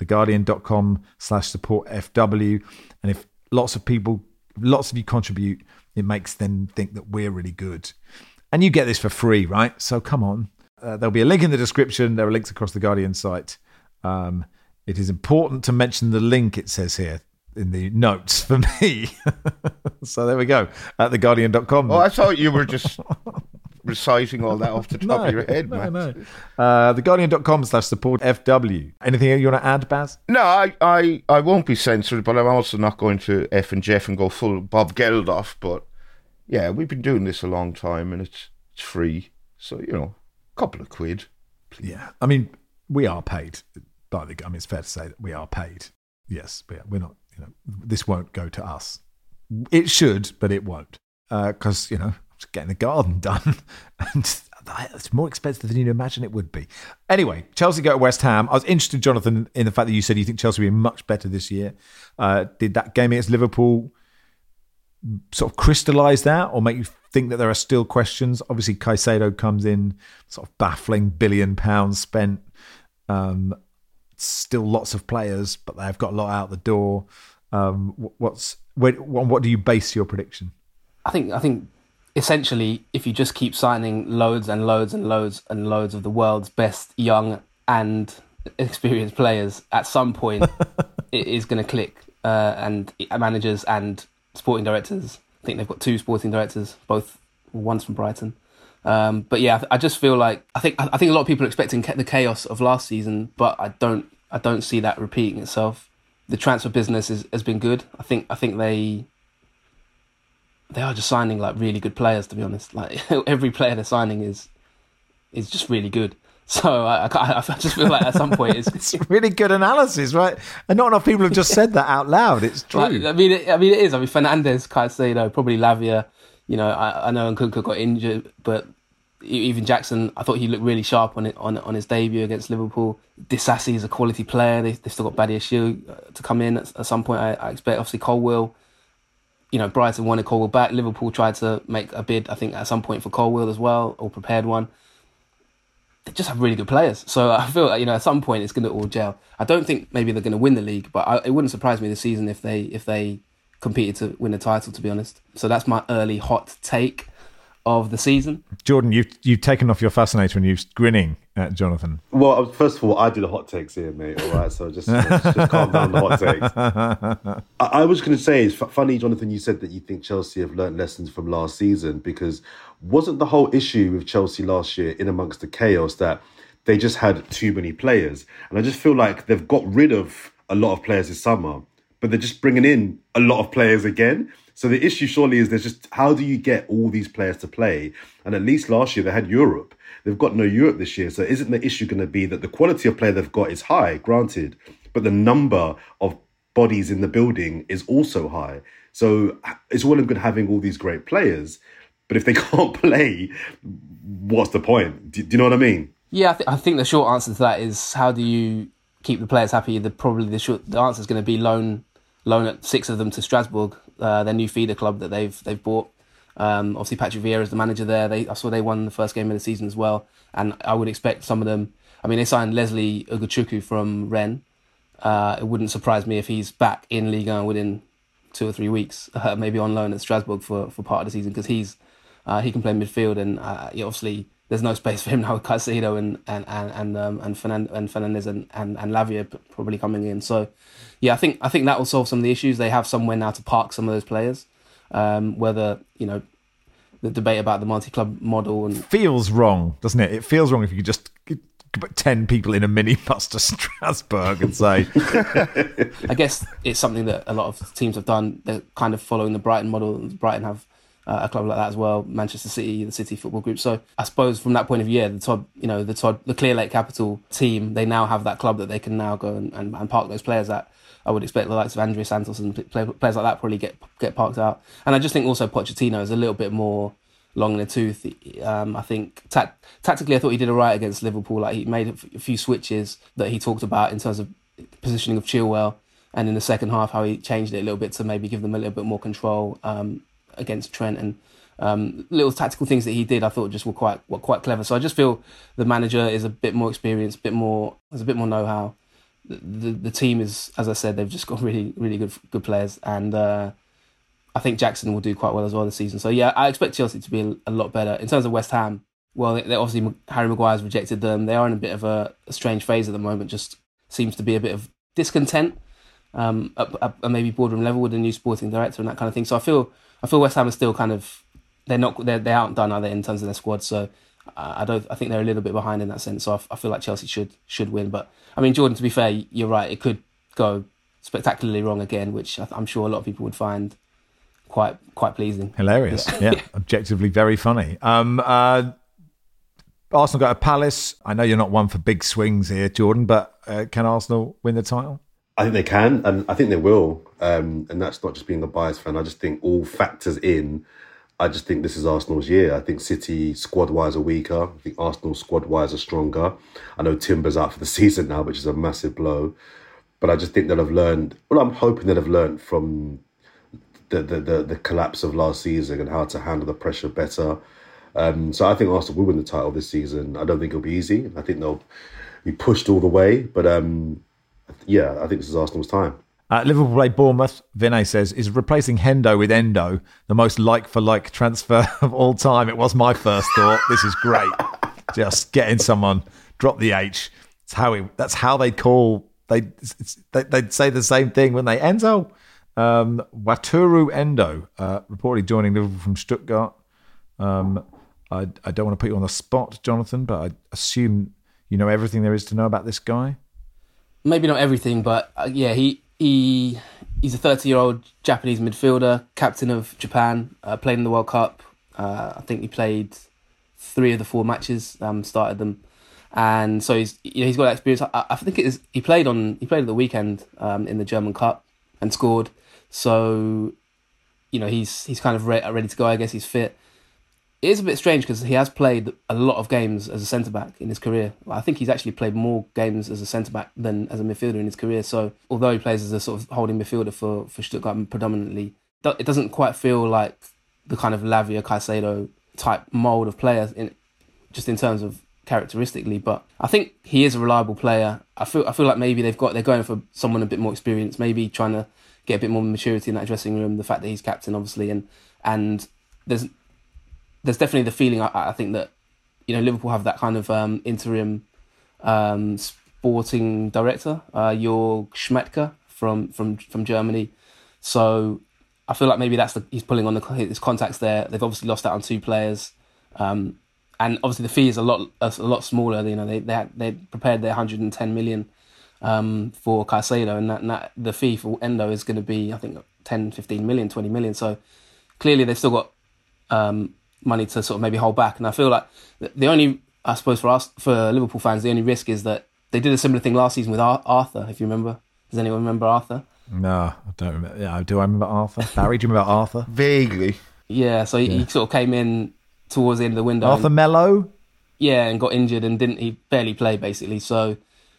Theguardian.com/supportfw. And if lots of you contribute, it makes them think that we're really good. And you get this for free, right? So come on. There'll be a link in the description. There are links across the Guardian site. It is important to mention the link, it says here in the notes for me. So there we go, at theguardian.com. Oh, I thought you were just reciting all that off the top of your head, man. No. Theguardian.com/supportfw. Anything you want to add, Baz? No, I won't be censored, but I'm also not going to F and Jeff and go full Bob Geldof. But yeah, we've been doing this a long time and it's free. So, a couple of quid. Please. Yeah, I mean, we are paid. It's fair to say that we are paid. Yes, but we're not, this won't go to us. It should, but it won't. Because, I'm just getting the garden done. And it's more expensive than you'd imagine it would be. Anyway, Chelsea go to West Ham. I was interested, Jonathan, in the fact that you said you think Chelsea will be much better this year. Did that game against Liverpool sort of crystallise that or make you think that there are still questions? Obviously, Caicedo comes in, sort of baffling £1 billion spent. Still lots of players, but they've got a lot out the door. What do you base your prediction? I think essentially, if you just keep signing loads and loads and loads and loads of the world's best young and experienced players, at some point it is going to click. And managers and sporting directors, I think they've got 2 sporting directors, one's from Brighton. But yeah, I just feel like I think a lot of people are expecting the chaos of last season, but I don't see that repeating itself. The transfer business has been good. I think they they are just signing like really good players. To be honest, like every player they're signing is just really good. So I just feel like at some point it's really good analysis, right? And not enough people have just said that out loud. It's true. Like, I mean, it is. I mean, Fernandes, Caicedo, probably Lavia. You know, I know Nkunku got injured, but even Jackson, I thought he looked really sharp on his debut against Liverpool. Disasi is a quality player. They've still got Badiashile to come in at some point. I expect, obviously, Colwill. You know, Brighton wanted Colwill back. Liverpool tried to make a bid, I think, at some point for Colwill as well, or prepared one. They just have really good players. So I feel like, you know, at some point it's going to all gel. I don't think maybe they're going to win the league, but it wouldn't surprise me this season if they competed to win a title, to be honest. So that's my early hot take of the season. Jordan, you've taken off your fascinator and you're grinning at Jonathan. Well, first of all, I do the hot takes here, mate. All right, so just calm down the hot takes. I was going to say, it's funny, Jonathan, you said that you think Chelsea have learnt lessons from last season, because wasn't the whole issue with Chelsea last year, in amongst the chaos, that they just had too many players? And I just feel like they've got rid of a lot of players this summer, but they're just bringing in a lot of players again. So the issue surely is there's just, how do you get all these players to play? And at least last year they had Europe. They've got no Europe this year. So isn't the issue going to be that the quality of player they've got is high, granted, but the number of bodies in the building is also high. So it's well and good having all these great players, but if they can't play, what's the point? Do you know what I mean? Yeah, I think the short answer to that is, how do you keep the players happy? The answer is going to be loan 6 of them to Strasbourg, their new feeder club that they've bought. Obviously, Patrick Vieira is the manager there. I saw they won the first game of the season as well, and I would expect some of them. I mean, they signed Leslie Ugochukwu from Rennes. It wouldn't surprise me if he's back in Ligue 1 within 2 or 3 weeks, maybe on loan at Strasbourg for part of the season, because he can play midfield, and obviously there's no space for him now with Caicedo and Fernandes and Lavia probably coming in. So yeah, I think that will solve some of the issues. They have somewhere now to park some of those players. Whether, you know, the debate about the multi-club model and feels wrong, doesn't it? It feels wrong if you could just put 10 people in a minibus to Strasbourg and say. I guess it's something that a lot of teams have done. They're kind of following the Brighton model. Brighton have a club like that as well. Manchester City, the City Football Group. So I suppose from that point of view, the Clear Lake Capital team, they now have that club that they can now go and park those players at. I would expect the likes of Andrea Santos and players like that probably get parked out. And I just think also Pochettino is a little bit more long in the tooth. I think tactically, I thought he did all right against Liverpool. Like, he made a few switches that he talked about in terms of positioning of Chilwell, and in the second half how he changed it a little bit to maybe give them a little bit more control against Trent, and little tactical things that he did I thought just were quite clever. So I just feel the manager is a bit more experienced, has a bit more know-how. The team is, as I said, they've just got really, really good players, and I think Jackson will do quite well as well this season. So yeah, I expect Chelsea to be a lot better. In terms of West Ham, well, they obviously Harry Maguire's rejected them. They are in a bit of a strange phase at the moment. Just seems to be a bit of discontent, at maybe boardroom level with the new sporting director and that kind of thing. So I feel West Ham are still kind of, they aren't done, are they, in terms of their squad? So I think they're a little bit behind in that sense. So I feel like Chelsea should win. But I mean, Jordan, to be fair, you're right. It could go spectacularly wrong again, which I'm sure a lot of people would find quite pleasing. Hilarious. Yeah. Objectively very funny. Arsenal got a Palace. I know you're not one for big swings here, Jordan, but can Arsenal win the title? I think they can, and I think they will. And that's not just being a biased fan. I just think all factors in. I just think this is Arsenal's year. I think City squad-wise are weaker. I think Arsenal squad-wise are stronger. I know Timber's out for the season now, which is a massive blow. But I just think they'll have learned. Well, I'm hoping they'll have learned from the collapse of last season and how to handle the pressure better. So I think Arsenal will win the title this season. I don't think it'll be easy. I think they'll be pushed all the way. But yeah, I think this is Arsenal's time. Liverpool play Bournemouth. Vinay says, is replacing Hendo with Endo the most like-for-like transfer of all time? It was my first thought. This is great. Just getting someone, drop the H. That's how they call. They'd say the same thing when they Enzo. Wataru Endo, reportedly joining Liverpool from Stuttgart. I don't want to put you on the spot, Jonathan, but I assume you know everything there is to know about this guy. Maybe not everything, but yeah, he He's a 30-year-old Japanese midfielder, captain of Japan, played in the World Cup. I think he played 3 of the 4 matches, started them. And so he's got that experience. I think he played at the weekend in the German Cup and scored. So, he's kind of ready to go. I guess he's fit. It is a bit strange because he has played a lot of games as a centre-back in his career. I think he's actually played more games as a centre-back than as a midfielder in his career. So although he plays as a sort of holding midfielder for Stuttgart predominantly, it doesn't quite feel like the kind of Lavia Caicedo type mould of player in terms of characteristically. But I think he is a reliable player. I feel like maybe they're going for someone a bit more experienced, maybe trying to get a bit more maturity in that dressing room. The fact that he's captain, obviously, and there's definitely the feeling, I think, that Liverpool have that kind of interim sporting director, Jörg Schmadtke from Germany. So I feel like maybe he's pulling on his contacts there. They've obviously lost out on 2 players, and obviously the fee is a lot smaller. They prepared their 110 million for Caicedo, and that the fee for Endo is going to be, I think, 10, 15 million, 20 million. So clearly they've still got money to sort of maybe hold back. And I feel like the only, I suppose for Liverpool fans, the only risk is that they did a similar thing last season with Arthur, if you remember. Does anyone remember Arthur? No, I don't remember. Yeah, do I remember Arthur? Barry, do you remember Arthur? Vaguely. Yeah, so he sort of came in towards the end of the window. Arthur Mello? Yeah, and got injured and he barely played, basically. So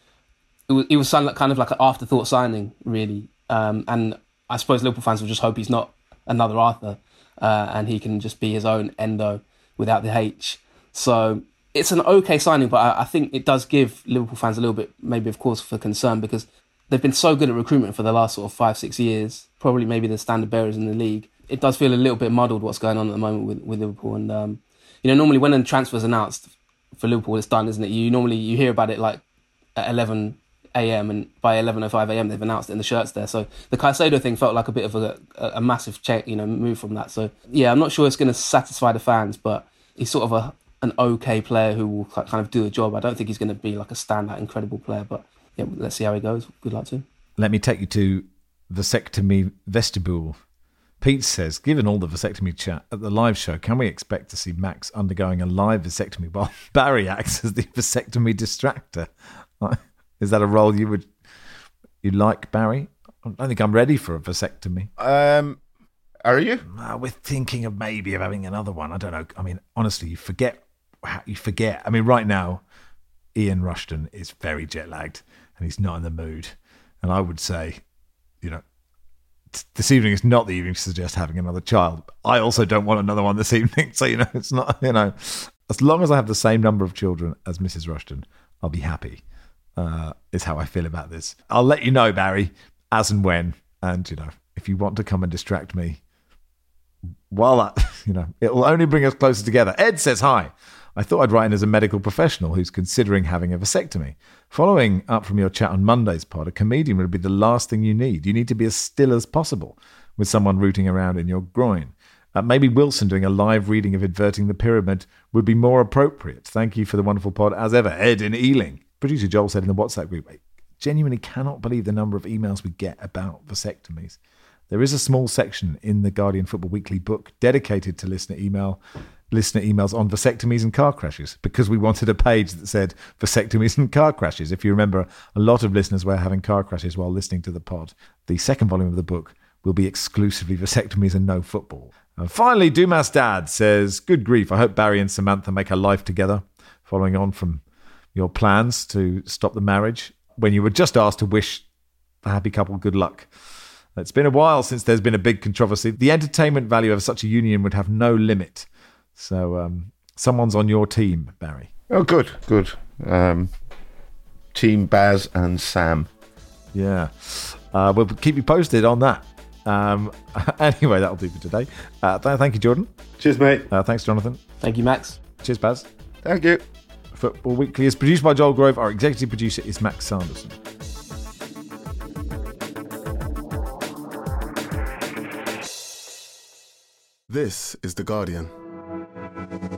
it was kind of like an afterthought signing, really. And I suppose Liverpool fans will just hope he's not another Arthur. And he can just be his own Endo without the H. So it's an okay signing, but I think it does give Liverpool fans a little bit, maybe of course, for concern, because they've been so good at recruitment for the last sort of 5-6 years, probably maybe the standard bearers in the league. It does feel a little bit muddled what's going on at the moment with Liverpool. And, normally when a transfer's announced for Liverpool, it's done, isn't it? You hear about it like at 11 a.m. and by 11:05 a.m. they've announced it in the shirts there. So the Caicedo thing felt like a bit of a massive move from that. So yeah, I'm not sure it's going to satisfy the fans, but he's sort of an okay player who will kind of do the job. I don't think he's going to be like a standout, incredible player, but yeah, let's see how he goes. Good luck to him. Let me take you to vasectomy vestibule. Pete says, given all the vasectomy chat at the live show, can we expect to see Max undergoing a live vasectomy while Barry acts as the vasectomy distractor? Is that a role you like, Barry? I don't think I'm ready for a vasectomy. Are you? We're thinking of maybe having another one. I don't know. I mean, honestly, you forget. I mean, right now, Ian Rushton is very jet lagged and he's not in the mood. And I would say, this evening is not the evening to suggest having another child. I also don't want another one this evening. So, it's not, as long as I have the same number of children as Mrs. Rushton, I'll be happy. Is how I feel about this. I'll let you know, Barry, as and when. And, if you want to come and distract me, while that, it will only bring us closer together. Ed says, hi. I thought I'd write in as a medical professional who's considering having a vasectomy. Following up from your chat on Monday's pod, a comedian would be the last thing you need. You need to be as still as possible with someone rooting around in your groin. Maybe Wilson doing a live reading of Inverting the Pyramid would be more appropriate. Thank you for the wonderful pod, as ever. Ed in Ealing. Producer Joel said in the WhatsApp group, I genuinely cannot believe the number of emails we get about vasectomies. There is a small section in the Guardian Football Weekly book dedicated to listener emails on vasectomies and car crashes, because we wanted a page that said vasectomies and car crashes. If you remember, a lot of listeners were having car crashes while listening to the pod. The second volume of the book will be exclusively vasectomies and no football. And finally, Dumas Dad says, good grief, I hope Barry and Samantha make a life together, following on from your plans to stop the marriage when you were just asked to wish the happy couple good luck. It's been a while since there's been a big controversy. The entertainment value of such a union would have no limit. So someone's on your team, Barry. Oh, good. Team Baz and Sam. Yeah. We'll keep you posted on that. Anyway, that'll do for today. Thank you, Jordan. Cheers, mate. Thanks, Jonathan. Thank you, Max. Cheers, Baz. Thank you. Football Weekly is produced by Joel Grove. Our executive producer is Max Sanderson. This is The Guardian.